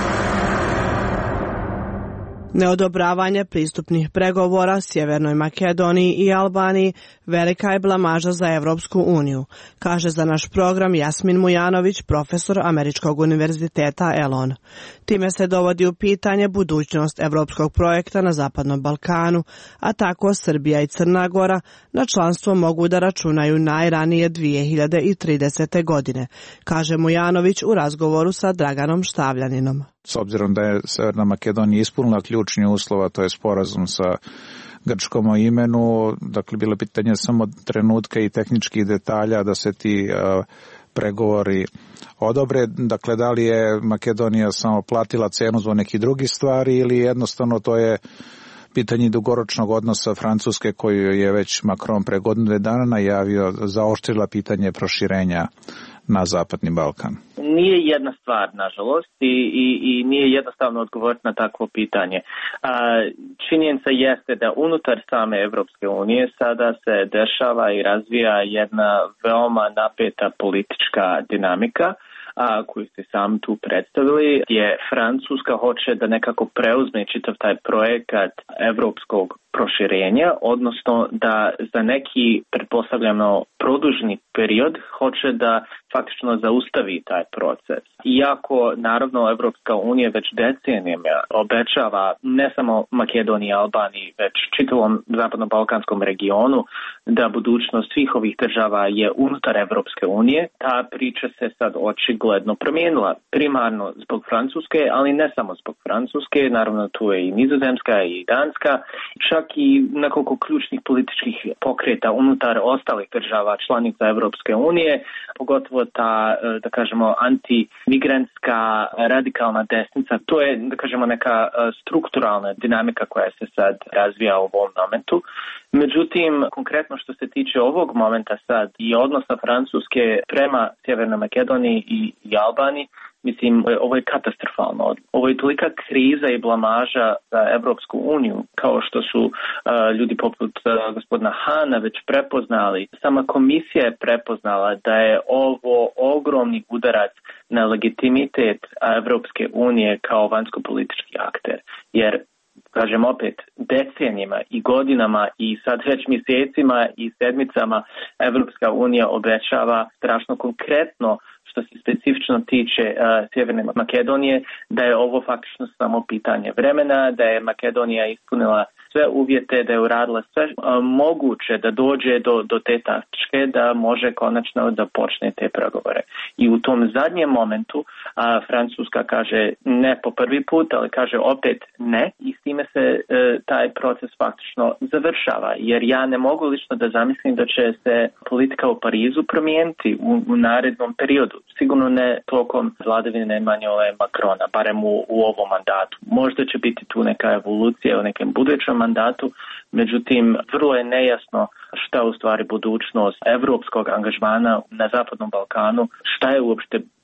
Neodobravanje pristupnih pregovora Sjevernoj Makedoniji i Albaniji velika je blamaža za Evropsku uniju, kaže za naš program Jasmin Mujanović, profesor Američkog univerziteta Elon. Time se dovodi u pitanje budućnost evropskog projekta na Zapadnom Balkanu, a tako Srbija i Crna Gora na članstvo mogu da računaju najranije 2030. godine, kaže Mujanović u razgovoru sa Draganom Štavljaninom. S obzirom da je Severna Makedonija ispunila ključni uslova, to je sporazum sa Grčkom o imenu, dakle bilo je pitanje samo trenutka i tehničkih detalja da se ti pregovori odobre. Dakle, da li je Makedonija samo platila cenu zbog nekih drugih stvari ili jednostavno to je pitanje dugoročnog odnosa Francuske koju je već Macron pre godinu dana najavio, zaoštrila pitanje proširenja na Zapadni Balkan? Nije jedna stvar, nažalost, i nije jednostavno odgovoriti na takvo pitanje. Činjenica jeste da unutar same Evropske unije sada se dešava i razvija jedna veoma napeta politička dinamika, koju ste sam tu predstavili, gdje Francuska hoće da nekako preuzme čitav taj projekat evropskog proširenja, odnosno da za neki pretpostavljeno produžni period hoće da faktično zaustavi taj proces. Iako, naravno, Evropska unija već decenijama obećava ne samo Makedoniji i Albaniji, već čitavom zapadno-balkanskom regionu da budućnost svih ovih država je unutar Evropske unije, ta priča se sad očigledno promijenila. Primarno zbog Francuske, ali ne samo zbog Francuske, naravno tu je i Nizozemska i Danska, čak i nekoliko ključnih političkih pokreta unutar ostalih država članica Evropske unije, pogotovo ta, da kažemo, antimigrantska radikalna desnica. To je, da kažemo, neka strukturalna dinamika koja se sad razvija u ovom momentu. Međutim, konkretno što se tiče ovog momenta sad i odnosa Francuske prema Sjevernoj Makedoniji i Albaniji, mislim, ovo je katastrofalno. Ovo je tolika kriza i blamaža za Evropsku uniju, kao što su ljudi poput gospodina Hana već prepoznali. Sama komisija je prepoznala da je ovo ogromni udarac na legitimitet Evropske unije kao vanjsko-politički akter. Jer, kažem opet, decenijima i godinama i sad već mjesecima i sedmicama Evropska unija obećava strašno konkretno što se specifično tiče Sjeverne Makedonije, da je ovo faktično samo pitanje vremena, da je Makedonija ispunila sve uvjete, da je uradila sve moguće da dođe do te tačke da može konačno da počne te pregovore. I u tom zadnjem momentu Francuska kaže ne po prvi put, ali kaže opet ne i s time se taj proces faktično završava. Jer ja ne mogu lično da zamislim da će se politika u Parizu promijeniti u narednom periodu. Sigurno ne tokom vladavine Emmanuela Macrona, barem u ovom mandatu. Možda će biti tu neka evolucija u nekem budućem mandatu, međutim, vrlo je nejasno šta je u stvari budućnost evropskog angažmana na Zapadnom Balkanu, šta je uopšte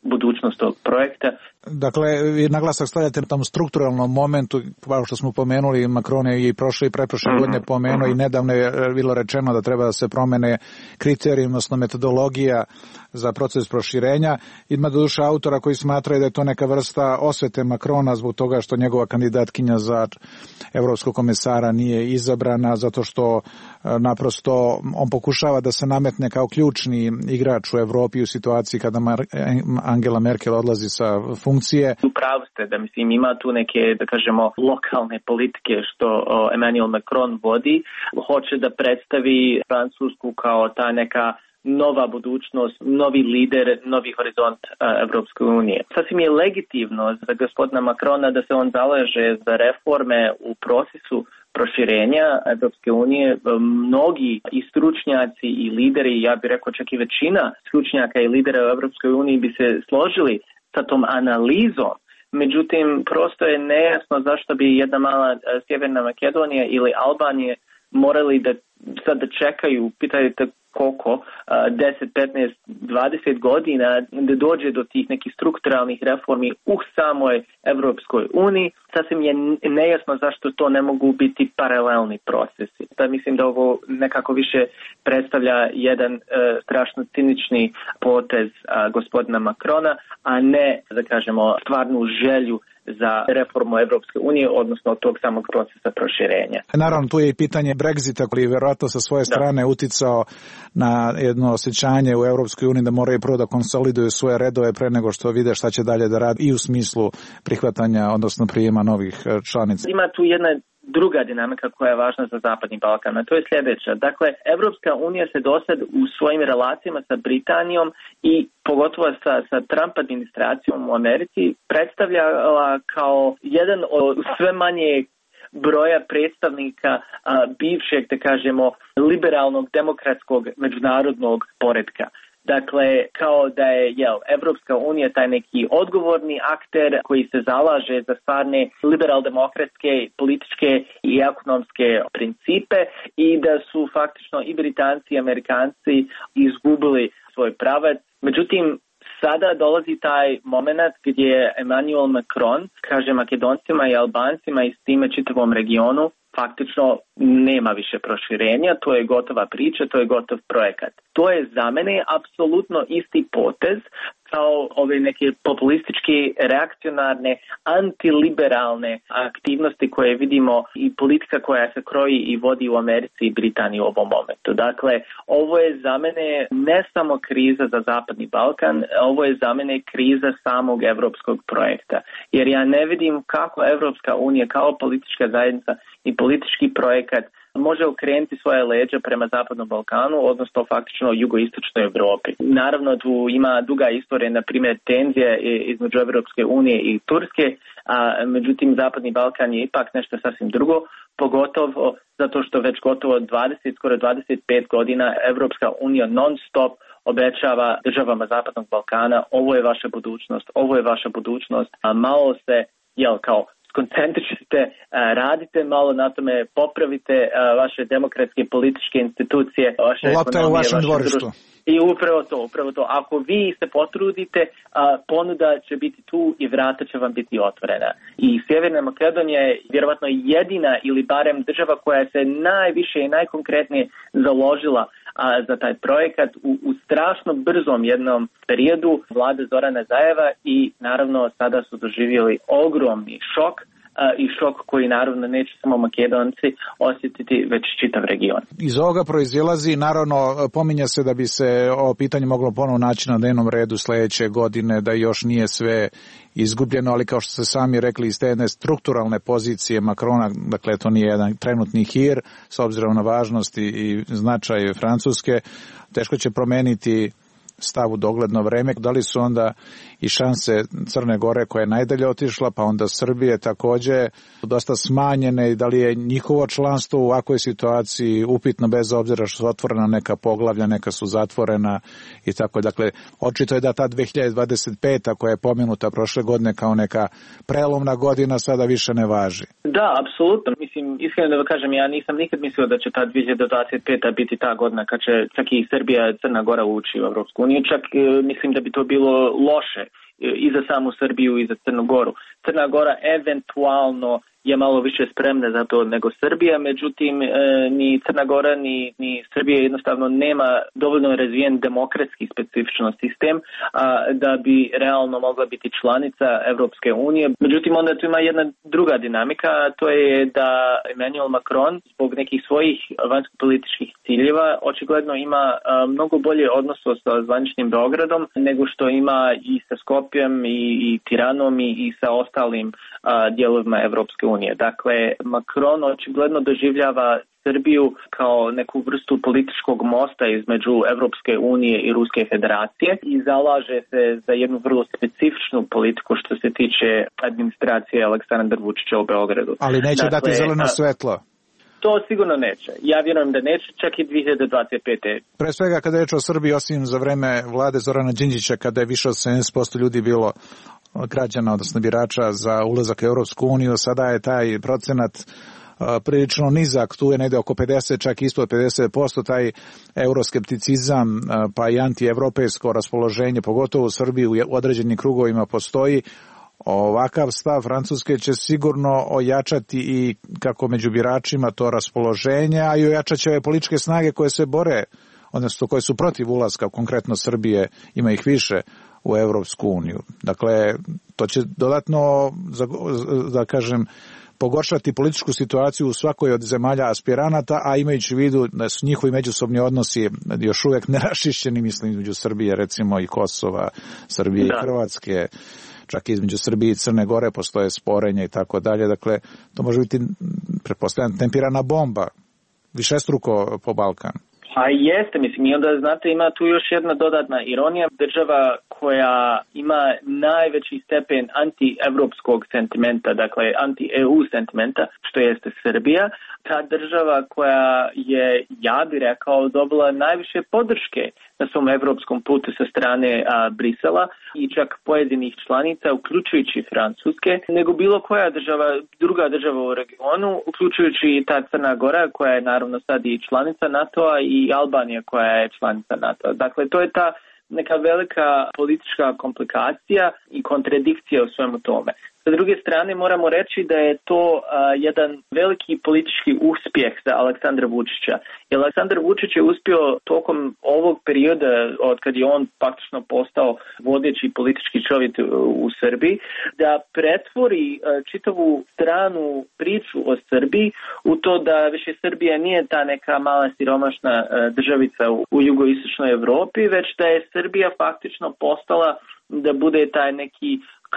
budućnost tog projekta. Dakle, vi naglasak stavljate na tom strukturalnom momentu, kao što smo pomenuli, Macron je i prošle i pretprošle godine pomenuo i nedavno je bilo rečeno da treba da se promene kriterijum, odnosno metodologija za proces proširenja. Ima doduše autora koji smatraju da je to neka vrsta osvete Macrona zbog toga što njegova kandidatkinja za evropskog komesara nije izabrana, zato što naprosto on pokušava da se nametne kao ključni igrač u Evropi u situaciji kada Angela Merkel odlazi sa funkcije. Upravo ste da mislim ima tu neke, da kažemo, lokalne politike što Emmanuel Macron vodi. Hoće da predstavi Francusku kao ta neka nova budućnost, novi lider, novi horizont Evropske unije. Sasvim je legitimno za gospodina Macrona da se on zalaže za reforme u procesu proširenja Evropske unije. Mnogi i stručnjaci i lideri, ja bih rekao čak i većina stručnjaka i lidera u Evropskoj uniji bi se složili sa tom analizom. Međutim, prosto je nejasno zašto bi jedna mala Sjeverna Makedonija ili Albanija morali da sad da čekaju, pitajte koliko, 10, 15, 20 godina da dođe do tih nekih strukturalnih reformi u samoj Evropskoj uniji. Sasvim je nejasno zašto to ne mogu biti paralelni procesi. Da mislim da ovo nekako više predstavlja jedan strašno cinični potez gospodina Macrona, a ne, da kažemo, stvarnu želju za reformu Evropske unije, odnosno tog samog procesa proširenja. Naravno, tu je i pitanje Brexita koji je vjerojatno sa svoje strane uticao na jedno osjećanje u Evropskoj uniji da moraju prvo da konsoliduju svoje redove pre nego što vide šta će dalje da radi i u smislu prihvatanja, odnosno prijema novih članica. Ima tu jedna druga dinamika koja je važna za Zapadni Balkan, a to je sljedeća. Dakle, Evropska unija se dosad u svojim relacijama sa Britanijom i pogotovo sa Trump administracijom u Americi predstavljala kao jedan od sve manje broja predstavnika bivšeg, da kažemo, liberalnog, demokratskog, međunarodnog poretka. Dakle, kao da je Evropska unija taj neki odgovorni akter koji se zalaže za stvarne liberal-demokratske, političke i ekonomske principe i da su faktično i Britanci i Amerikanci izgubili svoj pravac. Međutim, sada dolazi taj moment gdje Emmanuel Macron kaže Makedoncima i Albancima i s time čitavom regionu faktično nema više proširenja, to je gotova priča, to je gotov projekat. To je za mene apsolutno isti potez kao ove neke populističke, reakcionarne, antiliberalne aktivnosti koje vidimo i politika koja se kroji i vodi u Americi i Britaniji u ovom momentu. Dakle, ovo je za mene ne samo kriza za Zapadni Balkan, ovo je za mene kriza samog evropskog projekta. Jer ja ne vidim kako Evropska unija kao politička zajednica i politički projekat može okrenuti svoje leđa prema Zapadnom Balkanu, odnosno faktično jugoistočnoj Evropi. Naravno, tu ima duga istorija, na primjer, tenzije između Evropske unije i Turske, a međutim Zapadni Balkan je ipak nešto sasvim drugo, pogotovo zato što već gotovo 20, skoro 25 godina Evropska unija non stop obećava državama Zapadnog Balkana, ovo je vaša budućnost, ovo je vaša budućnost, a malo se, kao koncentričite, radite malo na tome, popravite vaše demokratske političke institucije, vaše ekonomije, vaše društvo. I upravo to. Ako vi se potrudite, ponuda će biti tu i vrata će vam biti otvorena. I Sjeverna Makedonija je vjerovatno jedina ili barem država koja se najviše i najkonkretnije založila za taj projekat u strašno brzom jednom periodu vlade Zorana Zajeva i naravno sada su doživjeli ogromni šok i šok koji naravno neće samo Makedonci osjetiti, već čitav region. Iz ovoga proizilazi, naravno, pominja se da bi se ovo pitanje moglo ponovo naći na dnevnom redu sljedeće godine, da još nije sve izgubljeno, ali kao što ste sami rekli, iz te jedne strukturalne pozicije Macrona, dakle to nije jedan trenutni hir, s obzirom na važnost i značaj Francuske, teško će promeniti stav u dogledno vreme. Da li su onda i šanse Crne Gore koja je najdalje otišla, pa onda Srbije također dosta smanjene i da li je njihovo članstvo u ovakvoj situaciji upitno bez obzira što su otvorena neka poglavlja, neka su zatvorena i tako. Dakle, očito je da ta 2025. koja je pomenuta prošle godine kao neka prelomna godina sada više ne važi. Da, apsolutno. Mislim, iskreno da kažem, ja nisam nikad mislio da će ta 2025. biti ta godina kad će čak i Srbija i Crna Gora ući u Evropsku uniju, čak mislim da bi to bilo loše i za samu Srbiju i za Crnu Goru. Crna Gora eventualno je malo više spremna za to nego Srbija, međutim ni Crna Gora ni Srbija jednostavno nema dovoljno razvijen demokratski specifičan sistem da bi realno mogla biti članica Evropske unije. Međutim, onda tu ima jedna druga dinamika, a to je da Emmanuel Macron zbog nekih svojih vanjsko-političkih ciljeva očigledno ima mnogo bolje odnose sa zvaničnim Beogradom nego što ima i sa Skopjem i Tiranom i sa ostalim dijelovima Evropske unije. Dakle, Macron očigledno doživljava Srbiju kao neku vrstu političkog mosta između Evropske unije i Ruske federacije i zalaže se za jednu vrlo specifičnu politiku što se tiče administracije Aleksandra Vučića u Beogradu. Ali neće dati zeleno svetlo. To sigurno neće. Ja vjerujem da neće, čak i 2025. Pre svega kada je reč o Srbiji, osim za vreme vlade Zorana Đinđića, kada je više od 70% ljudi bilo građana, odnosno birača za ulazak u Europsku uniju, sada je taj procenat prilično nizak, tu je negde oko 50, čak ispod 50%, taj euroskepticizam pa i antievropejsko raspoloženje, pogotovo u Srbiji u određenim krugovima postoji. Ovakav stav Francuske će sigurno ojačati i kako među biračima to raspoloženje, a i ojačat će ove političke snage koje se bore, odnosno koje su protiv ulaska, konkretno Srbije, ima ih više, u Evropsku uniju. Dakle, to će dodatno, da kažem, pogoršati političku situaciju u svakoj od zemalja aspiranata, a imajući u vidu da su njihovi međusobni odnosi još uvijek neraščišćeni, mislim, između Srbije, recimo i Kosova, Srbije i Hrvatske, čak između Srbije i Crne Gore postoje sporenja i tako dalje. Dakle, to može biti, pretpostavljam, tempirana bomba, višestruko po Balkanu. A jeste, mislim, i onda, znate, ima tu još jedna dodatna ironija. Država koja ima najveći stepen anti-evropskog sentimenta, dakle anti-EU sentimenta, što jeste Srbija, ta država koja je, ja bih rekao, dobila najviše podrške na svom evropskom putu sa strane Brisela i čak pojedinih članica, uključujući Francuske, nego bilo koja država, druga država u regionu, uključujući i ta Crna Gora, koja je naravno sad i članica NATO-a, i Albanija koja je članica NATO-a. Dakle, to je ta neka velika politička komplikacija i kontradikcija u svemu tome. Sa druge strane moramo reći da je to jedan veliki politički uspjeh za Aleksandra Vučića. Jer Aleksandar Vučić je uspio tokom ovog perioda, od kad je on praktično postao vodeći politički čovjek u Srbiji, da pretvori čitavu stranu priču o Srbiji u to da više Srbija nije ta neka mala siromašna državica u jugoistočnoj Evropi, već da je Srbija faktično postala da bude taj neki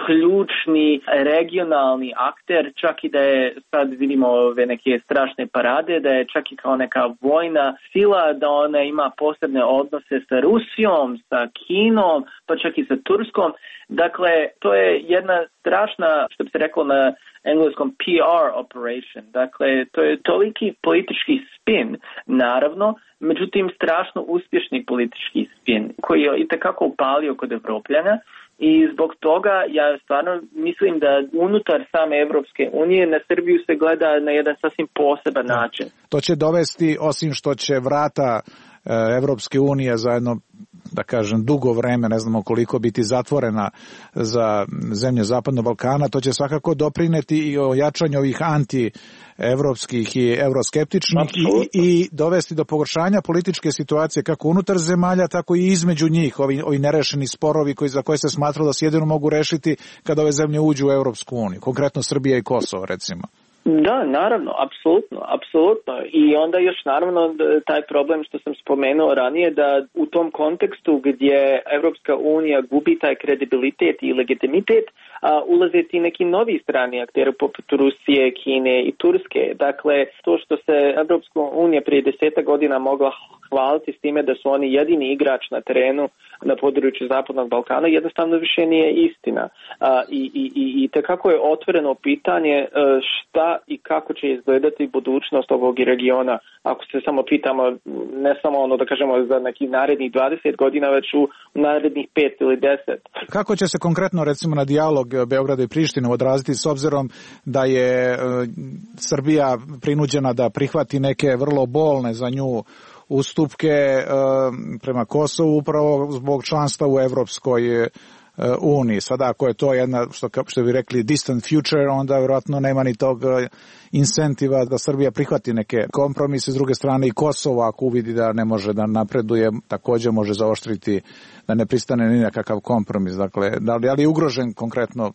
ključni regionalni akter, čak i da je, sad vidimo ove neke strašne parade, da je čak i kao neka vojna sila, da ona ima posebne odnose sa Rusijom, sa Kinom, pa čak i sa Turskom. Dakle, to je jedna strašna, što bi se reklo na engleskom, PR operation. Dakle, to je toliki politički spin, naravno, međutim strašno uspješni politički spin, koji je itekako upalio kod Evropljana. I zbog toga ja stvarno mislim da unutar same Evropske unije na Srbiju se gleda na jedan sasvim poseban način. To će dovesti, osim što će vrata Evropske unije za jedno, da kažem, dugo vreme, ne znamo koliko, biti zatvorena za zemlje Zapadnog Balkana, to će svakako doprineti i o jačanju ovih anti-evropskih i euroskeptičnih i dovesti do pogoršanja političke situacije kako unutar zemalja, tako i između njih, ovi nerešeni sporovi za koje se smatralo da se jedino mogu rešiti kada ove zemlje uđu u Evropsku uniju, konkretno Srbija i Kosovo, recimo. Da, naravno, apsolutno. I onda još naravno taj problem što sam spomenuo ranije, da u tom kontekstu gdje Evropska unija gubi taj kredibilitet i legitimitet, ulaze ti neki novi strani akteri poput Rusije, Kine i Turske. Dakle, to što se Evropska unija prije 10 godina mogla hvaliti s time da su oni jedini igrač na terenu na području Zapadnog Balkana, jednostavno više nije istina. I tekako je otvoreno pitanje šta i kako će izgledati budućnost ovog regiona, ako se samo pitamo, ne samo ono da kažemo za nekih narednih 20 godina, već u narednih 5 ili 10. Kako će se konkretno, recimo, na dijalog Beograda i Prištine odraziti s obzirom da je Srbija prinuđena da prihvati neke vrlo bolne za nju ustupke prema Kosovu upravo zbog članstva u Evropskoj uniji. Sada ako je to jedna, što bi rekli, distant future, onda vjerojatno nema ni tog incentiva da Srbija prihvati neke kompromise. S druge strane i Kosovo, ako uvidi da ne može da napreduje, također može zaoštriti da ne pristane ni na kakav kompromis. Dakle, da li je ugrožen konkretno,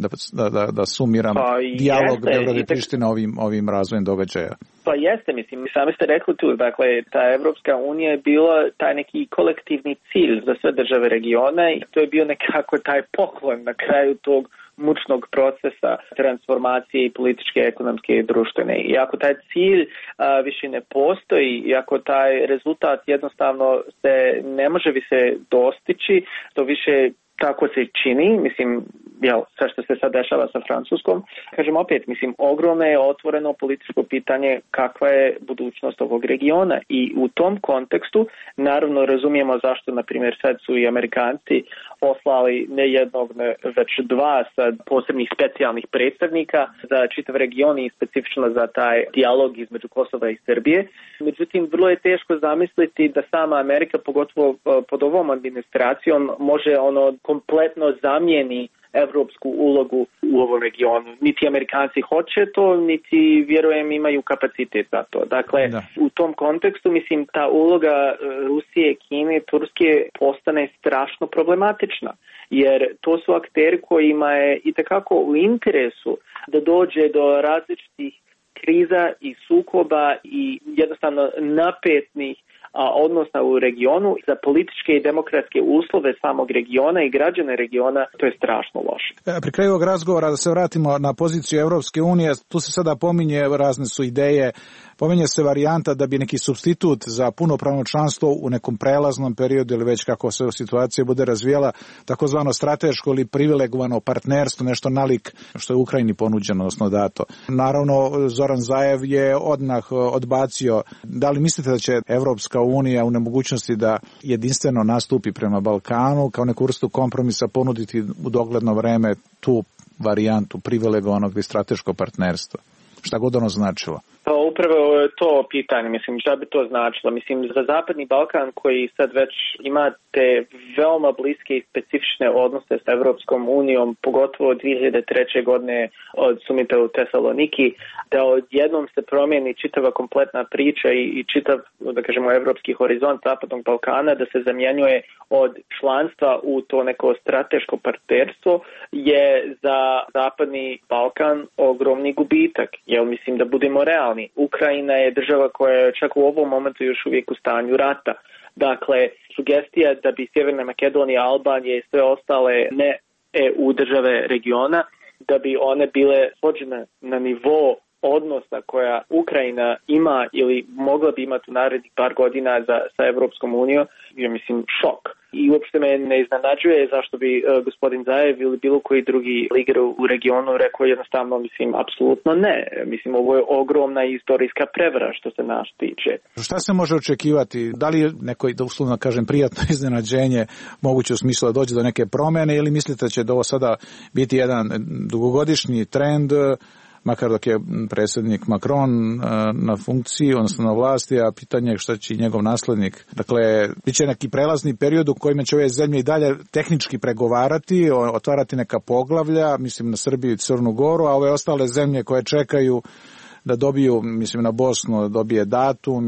da sumiram, dijalog Beograda i Prištine ovim razvojem događaja? Pa jeste, mislim, sami ste rekli tu, dakle, ta Evropska unija je bila taj neki kolektivni cilj za sve države regiona i to je bio nekako taj poklon na kraju tog mučnog procesa transformacije i političke, ekonomske i društvene. I ako taj cilj više ne postoji i ako taj rezultat jednostavno se ne može više dostići, to više tako se čini, mislim, sve što se sad dešava sa Francuskom, kažem opet, mislim, ogromno je otvoreno političko pitanje kakva je budućnost ovog regiona i u tom kontekstu naravno razumijemo zašto, na primjer, sad su i Amerikanci poslali ne jednog, već dva sad posebnih specijalnih predstavnika za čitav region i specifično za taj dijalog između Kosova i Srbije. Međutim, vrlo je teško zamisliti da sama Amerika, pogotovo pod ovom administracijom, može kompletno zamijeni evropsku ulogu u ovom regionu. Niti Amerikanci hoće to, niti, vjerujem, imaju kapacitet za to. Dakle, u tom kontekstu, mislim, ta uloga Rusije, Kine, Turske postane strašno problematična, jer to su akteri kojima je itekako u interesu da dođe do različitih kriza i sukoba i jednostavno napetnih odnosa u regionu. Za političke i demokratske uslove samog regiona i građane regiona to je strašno loše. Pri kraju ovog razgovora da se vratimo na poziciju Evropske unije, tu se sada pominje, razne su ideje, pominje se varijanta da bi neki supstitut za punopravno članstvo u nekom prelaznom periodu ili već kako se situacija bude razvijala, takozvano strateško ili privilegovano partnerstvo, nešto nalik što je Ukrajini ponuđeno, odnosno dato. Naravno, Zoran Zaev je odmah odbacio. Da li mislite da će Evropska unija u nemogućnosti da jedinstveno nastupi prema Balkanu, kao neku vrstu kompromisa ponuditi u dogledno vreme tu varijantu privilegovanog ili strateškog partnerstva? Šta god ono značilo? Pa upravo je to pitanje, mislim, šta bi to značilo? Mislim, za Zapadni Balkan koji sad već ima te veoma bliske i specifične odnose sa Evropskom unijom, pogotovo 2003. godine od sumita u Tesaloniki, da odjednom se promijeni čitava kompletna priča i čitav, da kažemo, evropski horizont Zapadnog Balkana, da se zamjenjuje od članstva u to neko strateško partnerstvo, je za Zapadni Balkan ogromni gubitak. Jer mislim da budemo realni. Ukrajina je država koja je čak u ovom momentu još uvijek u stanju rata. Dakle, sugestija da bi Sjeverna Makedonija, Albanija i sve ostale ne EU države regiona, da bi one bile svođene na nivo odnosa koja Ukrajina ima ili mogla bi imati u narednih par godina sa Evropskom unijom, je, mislim, šok. I uopšte me ne iznenađuje zašto bi gospodin Zaev ili bilo koji drugi lider u regionu rekao jednostavno, mislim, apsolutno ne. Mislim, ovo je ogromna istorijska prevara što se nas tiče. Šta se može očekivati? Da li je neko, da uslovno kažem, prijatno iznenađenje moguće u smislu da dođe do neke promjene ili mislite da će da ovo sada biti jedan dugogodišnji trend, makar dok je predsjednik Macron na funkciji, odnosno na vlasti, a pitanje je šta će njegov naslednik. Dakle, bit će neki prelazni period u kojima će ove zemlje i dalje tehnički pregovarati, otvarati neka poglavlja, mislim na Srbiju i Crnu Goru, a ove ostale zemlje koje čekaju da dobiju, mislim na Bosnu, dobije datum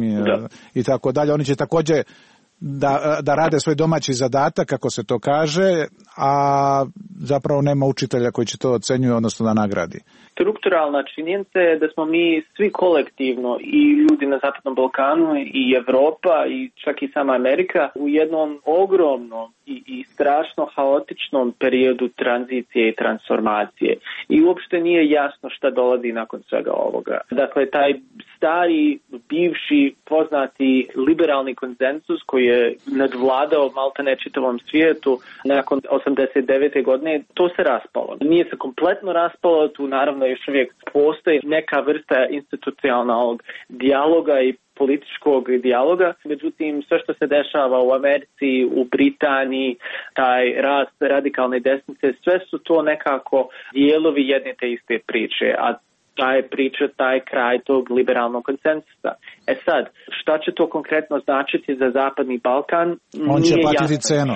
i tako dalje, oni će također da rade svoj domaći zadatak, kako se to kaže, a zapravo nema učitelja koji će to ocenjuje, odnosno da nagradi. Strukturalna činjenica je da smo mi svi kolektivno, i ljudi na Zapadnom Balkanu, i Evropa, i čak i sama Amerika, u jednom ogromnom i strašno haotičnom periodu tranzicije i transformacije. I uopšte nije jasno šta dolazi nakon svega ovoga. Dakle, taj stari, bivši, poznati liberalni konsenzus koji je nadvladao maltene čitavom svijetu nakon 89. godine, to se raspalo. Nije se kompletno raspalo, tu naravno još uvijek postoji neka vrsta institucionalnog dijaloga i političkog dijaloga, međutim sve što se dešava u Americi, u Britaniji, taj rast radikalne desnice, sve su to nekako dijelovi jedne te iste priče, a šta je priča, taj kraj tog liberalnog konsensusa. Sad, šta će to konkretno značiti za Zapadni Balkan? On će platiti cenu.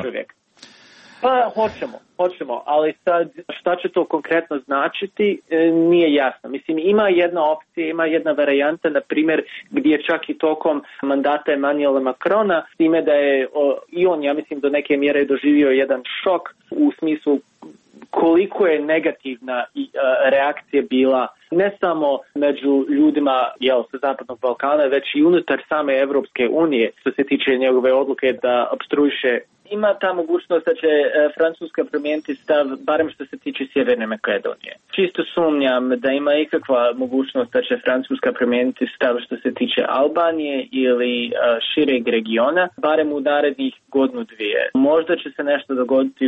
Pa hoćemo, ali sad šta će to konkretno značiti nije jasno. Mislim, ima jedna opcija, ima jedna varijanta, na primjer, gdje čak i tokom mandata Emmanuela Macrona, s time da je i on, ja mislim, do neke mjere doživio jedan šok u smislu koliko je negativna reakcija bila ne samo među ljudima sa Zapadnog Balkana, već i unutar same Evropske unije što se tiče njegove odluke da opstruiše. Ima ta mogućnost da će Francuska promijeniti stav, barem što se tiče Sjeverne Makedonije. Čisto sumnjam da ima ikakva mogućnost da će Francuska promijeniti stav što se tiče Albanije ili šireg regiona, barem u narednih godinu, dvije. Možda će se nešto dogoditi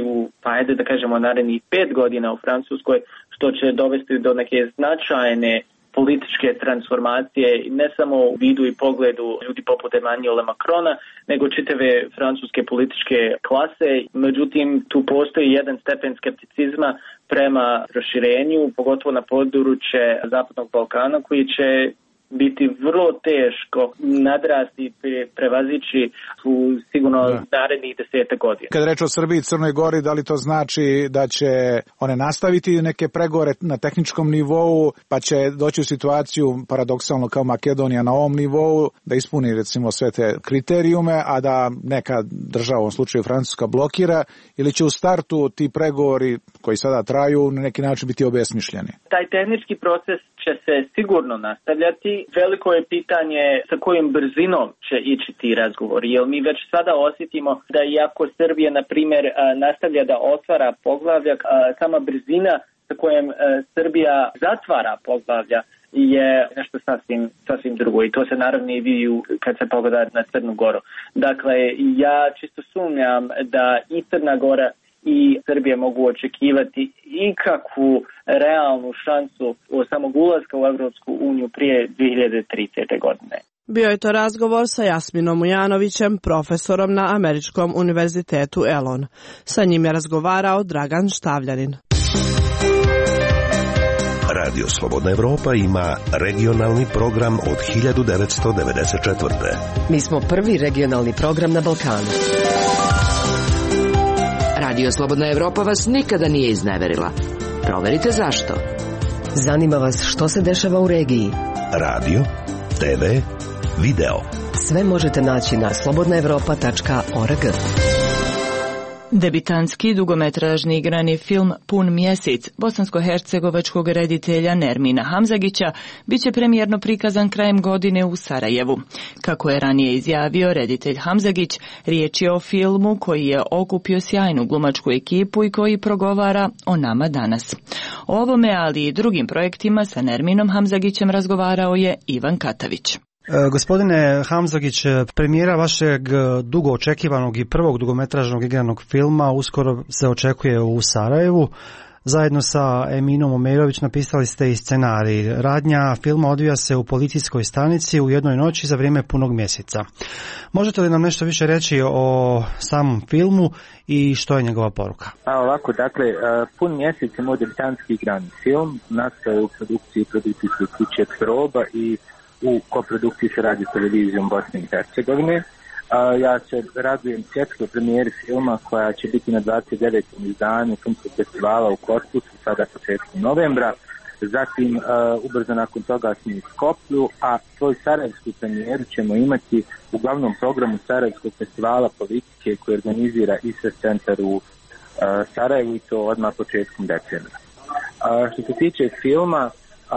u narednih 5 godina u Francuskoj, što će dovesti do neke značajne političke transformacije, ne samo u vidu i pogledu ljudi poput Emmanuela Macrona, nego čitave francuske političke klase. Međutim, tu postoji jedan stepen skepticizma prema proširenju, pogotovo na područje Zapadnog Balkana, koji će biti vrlo teško nadrasti i prevazići u sigurno narednih 10 godina. Kad reč o Srbiji i Crnoj Gori, da li to znači da će one nastaviti neke pregovore na tehničkom nivou, pa će doći u situaciju paradoksalno kao Makedonija na ovom nivou, da ispuni recimo sve te kriterijume, a da neka država, u ovom slučaju Francuska, blokira, ili će u startu ti pregovori koji sada traju na neki način biti obesmišljeni? Taj tehnički proces će se sigurno nastavljati. Veliko je pitanje sa kojom brzinom će ići ti razgovori, jer mi već sada osjetimo da iako Srbija, na primjer, nastavlja da otvara poglavlja, sama brzina sa kojom Srbija zatvara poglavlja je nešto sasvim drugo, i to se naravno i vidi kad se pogleda na Crnu Goru. Dakle, ja čisto sumnjam da i Crna Gora i Srbija mogu očekivati ikakvu realnu šansu u samog ulaska u Evropsku uniju prije 2030. godine. Bio je to razgovor sa Jasminom Mujanovićem, profesorom na Američkom univerzitetu Elon. Sa njim je razgovarao Dragan Štavljanin. Radio Slobodna Evropa ima regionalni program od 1994. Mi smo prvi regionalni program na Balkanu. Radio Slobodna Evropa vas nikada nije izneverila. Proverite zašto. Zanima vas što se dešava u regiji. Radio, TV, video. Sve možete naći na slobodnaevropa.org. Debitanski dugometražni igrani film Pun mjesec bosansko-hercegovačkog reditelja Nermina Hamzagića biće premijerno prikazan krajem godine u Sarajevu. Kako je ranije izjavio reditelj Hamzagić, riječ je o filmu koji je okupio sjajnu glumačku ekipu i koji progovara o nama danas. O ovome, ali i drugim projektima sa Nerminom Hamzagićem razgovarao je Ivan Katavić. Gospodine Hamzagić, premijera vašeg dugo očekivanog i prvog dugometražnog igranog filma uskoro se očekuje u Sarajevu. Zajedno sa Eminom Omerović napisali ste i scenarij. Radnja filma odvija se u policijskoj stanici u jednoj noći za vrijeme punog mjeseca. Možete li nam nešto više reći o samom filmu i što je njegova poruka? Ovako, dakle, Pun mjesec je moj debitanski igrani film. Nastao je u produkciji produkcijske kuće Proba i u koprodukciji sa Radio televizijom Bosne i Hercegovine. Ja se radujem svjetskoj premijeri filma koja će biti na 29. izdanju filmskog festivala u Korpusu, sada početkom novembra. Zatim, ubrzo nakon toga smo u Skoplju, a svoju sarajevsku premijeru ćemo imati u glavnom programu Sarajevskog festivala politike koji organizira ISER centar u Sarajevu, i to odmah početkom decembra. Što se tiče filma,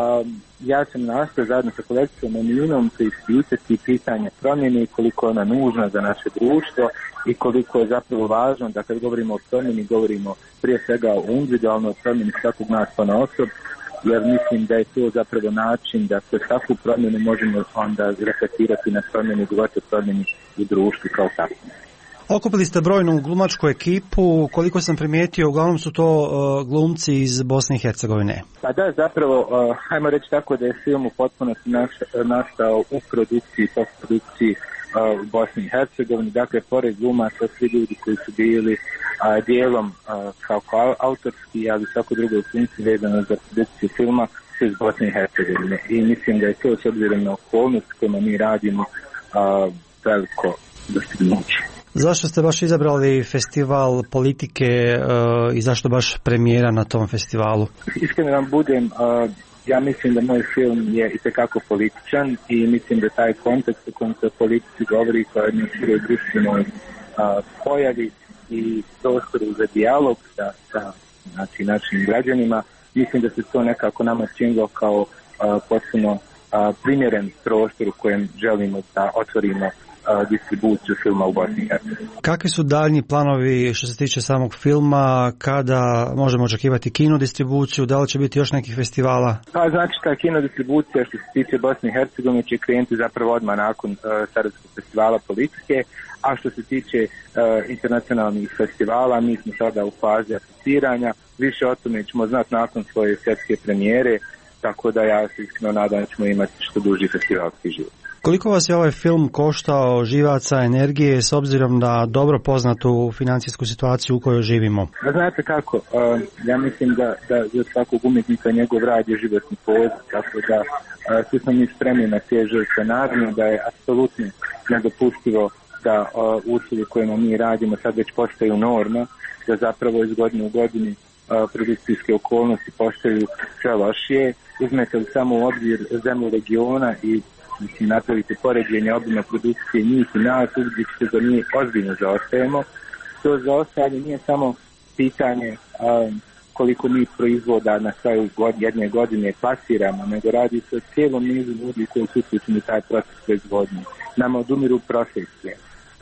ja sam nastao zajedno sa kolekcijom Eminom preispitati pitanje promjene i koliko je ona nužna za naše društvo i koliko je zapravo važno da kad govorimo o promjeni govorimo prije svega o individualnoj promjeni svakog nas ponaosob, jer mislim da je to zapravo način da kroz takvu promjenu možemo onda reflektirati na promjeni, govoriti o promjeni u društvu kao takvu. Okupili ste brojnu glumačku ekipu, koliko sam primijetio, uglavnom su to glumci iz Bosne i Hercegovine. Pa da, zapravo, hajmo reći tako da je film u potpunosti nastao u produkciji, postprodukciji u Bosni i Hercegovini. Dakle, pored glumaca, svi ljudi koji su bili dijelom kao autorski, ali svako drugo u funkciji vezano za produkciju filma su iz Bosne i Hercegovine i mislim da je to s obzirom na okolnost kojima mi radimo veliko dostignuće. Zašto ste baš izabrali festival politike i zašto baš premijera na tom festivalu? Iskreno vam budem, ja mislim da moj film je itekako političan i mislim da taj kontekst u kojem se o politici govori kao jednoj široj društvenoj pojavi i prostoru za dijalog sa našim građanima, mislim da se to nekako nama činilo kao potpuno primjeren prostor u kojem želimo da otvorimo distribuciju filma u Bosni i Hercegovini. Kakvi su daljnji planovi što se tiče samog filma, kada možemo očekivati kino distribuciju, da li će biti još nekih festivala? Pa znači ta kino distribucija što se tiče Bosne i Hercegovine će krenuti zapravo odmah nakon Sarajevskog festivala politike, a što se tiče internacionalnih festivala, mi smo sada u fazi apliciranja, više o tome ćemo znati nakon svoje svjetske premijere, tako da ja se iskreno nadam da ćemo imati što duži festivalski život. Koliko vas je ovaj film koštao živaca, energije, s obzirom na dobro poznatu financijsku situaciju u kojoj živimo? Znate kako, ja mislim da za svakog umjetnika njegov rad je životni poziv, tako da svi smo mi spremni na te žrtve. Naravno da je apsolutno nedopustivo da uslovi kojima mi radimo sad već postaju norma, da zapravo iz godine u godini produkcijske okolnosti postaju sve lošije. Uzmete li samo u obzir zemlju regiona i napravite poređenje obima produkcije njih i nas, uvijek ćete da mi ozbiljno zaostajemo. To zaostajanje nije samo pitanje koliko mi proizvoda na kraju jedne godine plasiramo, nego radi se o cijelom nizu ljudi koji su uključeni u taj proces proizvodnje. Nama odumiru profesije.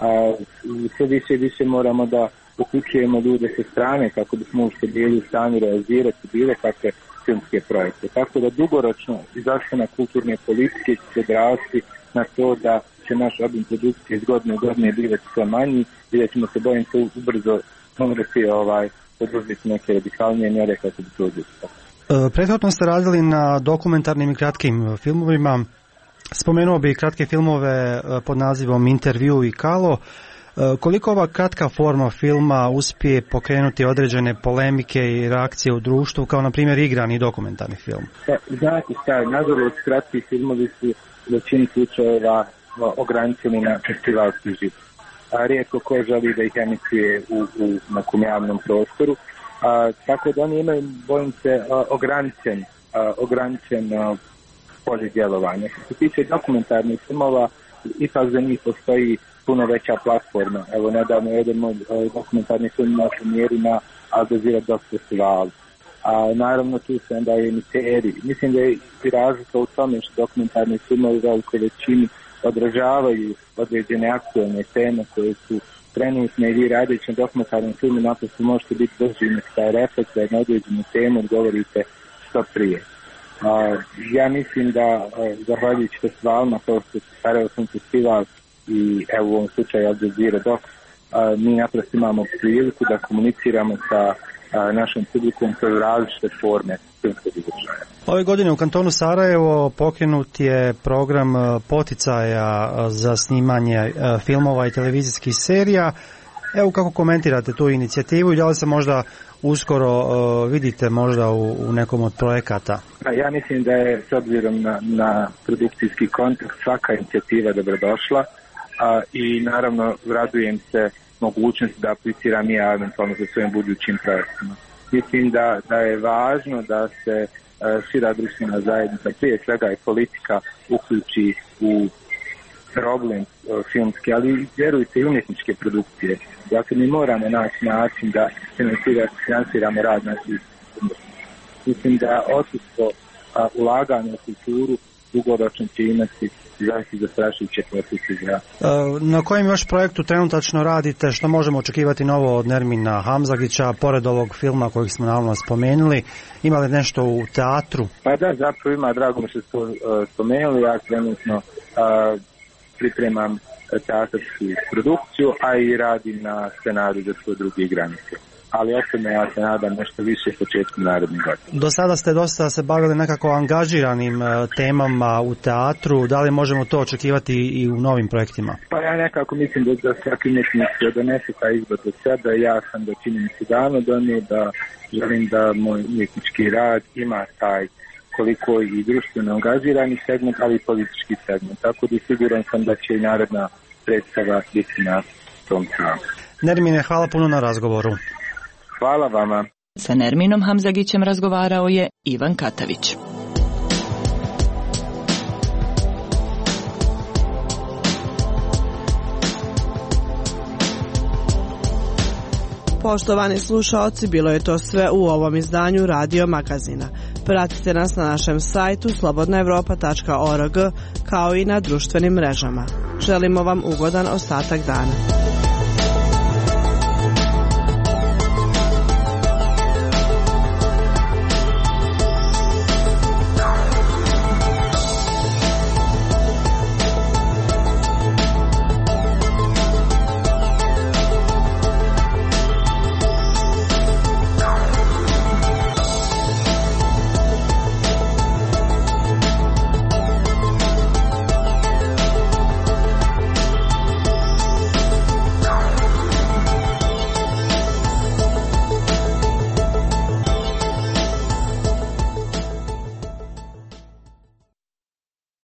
Sve više i više moramo da uključujemo ljude sa strane kako bismo uopšte bili u stanju realizirati bilo kakve filmske projekte. Tako da dugoročno izaštena kulturne politike će se odrasti na to da će naš obim produkcije iz godine u godine biti sve manji i da ćemo se bojim se ubrzo morati poduzeti neke radikalnije mjere kako bi to odustalo. Prethodno ste radili na dokumentarnim i kratkim filmovima. Spomenuo bih kratke filmove pod nazivom Intervju i Kalo. Koliko ova kratka forma filma uspije pokrenuti određene polemike i reakcije u društvu, kao na primjer igrani dokumentarni film? Znate šta, nažalost kratki filmovi su u većini slučajeva ograničeni na festivalski život. Rijetko ko želi da ih emituje u nekom javnom prostoru, tako da oni imaju, bojim se, ograničen polje djelovanja. Što se tiče dokumentarnih filmova, ipak za njih postoji puno veća platforma. Evo, nedavno jedan moj dokumentarni film na premijeri na Al Jazeera Doc festivalu. Naravno, tu su onda i emiteri. Mislim da je i razlika u tome što dokumentarni filmovi u velikoj većini odražavaju određene aktualne teme koje su trenutne i vi radeći na dokumentarnom filmu naprosto možete biti doživljeni taj refleks da je na određenu temu govorite što prije. Ja mislim da zahvaljujući festivalima kao što Sarajevo Film Festival i evo u ovom slučaju Al Jazeera Doc, mi naprosto imamo priliku da komuniciramo sa našom publikom kroz različite forme filmskog izražaja. Ove godine u kantonu Sarajevo pokrenut je program poticaja za snimanje filmova i televizijskih serija. Evo kako komentirate tu inicijativu i da li se možda uskoro vidite možda u nekom od projekata? Ja mislim da je s obzirom na produkcijski kontekst svaka inicijativa dobrodošla i naravno radujem se mogućnost da apliciram i ja eventualno za svojim budućim projektima. Mislim da je važno da se šira društvena zajednica, prije svega i politika, uključi u problem filmske, ali vjerujte i umjetničke produkcije. Dakle, mi moramo naći način da finansiramo rad naših umjetnika. Mislim da odsustvo ulaganja u kulturu dugoročno će imati zaista zastrašujuće posljedice. Na kojem još projektu trenutačno radite? Što možemo očekivati novo od Nermina Hamzagića, pored ovog filma kojeg smo naravno spomenuli? Ima li nešto u teatru? Pa da, zapravo ima, drago mi što ste spomenuli. Ja trenutno pripremam teatarsku produkciju, a i radim na scenariju za svoje druge igranice. Ali osobno ja se nadam nešto više početkom narednih godina. Do sada ste dosta se bavili nekako angažiranim temama u teatru, da li možemo to očekivati i u novim projektima? Pa ja nekako mislim da svaki umjetnik donese taj izbor od sebe, ja sam da činim se davno donio, da želim da moj umjetnički rad ima taj koliko i društveno angažirani segment, ali i politički segment. Tako da siguran sam da će i naredna predstava biti na tom tragu. Nermine, hvala puno na razgovoru. Hvala vama. Sa Nerminom Hamzagićem razgovarao je Ivan Katavić. Poštovani slušaoci, bilo je to sve u ovom izdanju Radio Magazina. Pratite nas na našem sajtu slobodnaevropa.org kao i na društvenim mrežama. Želimo vam ugodan ostatak dana.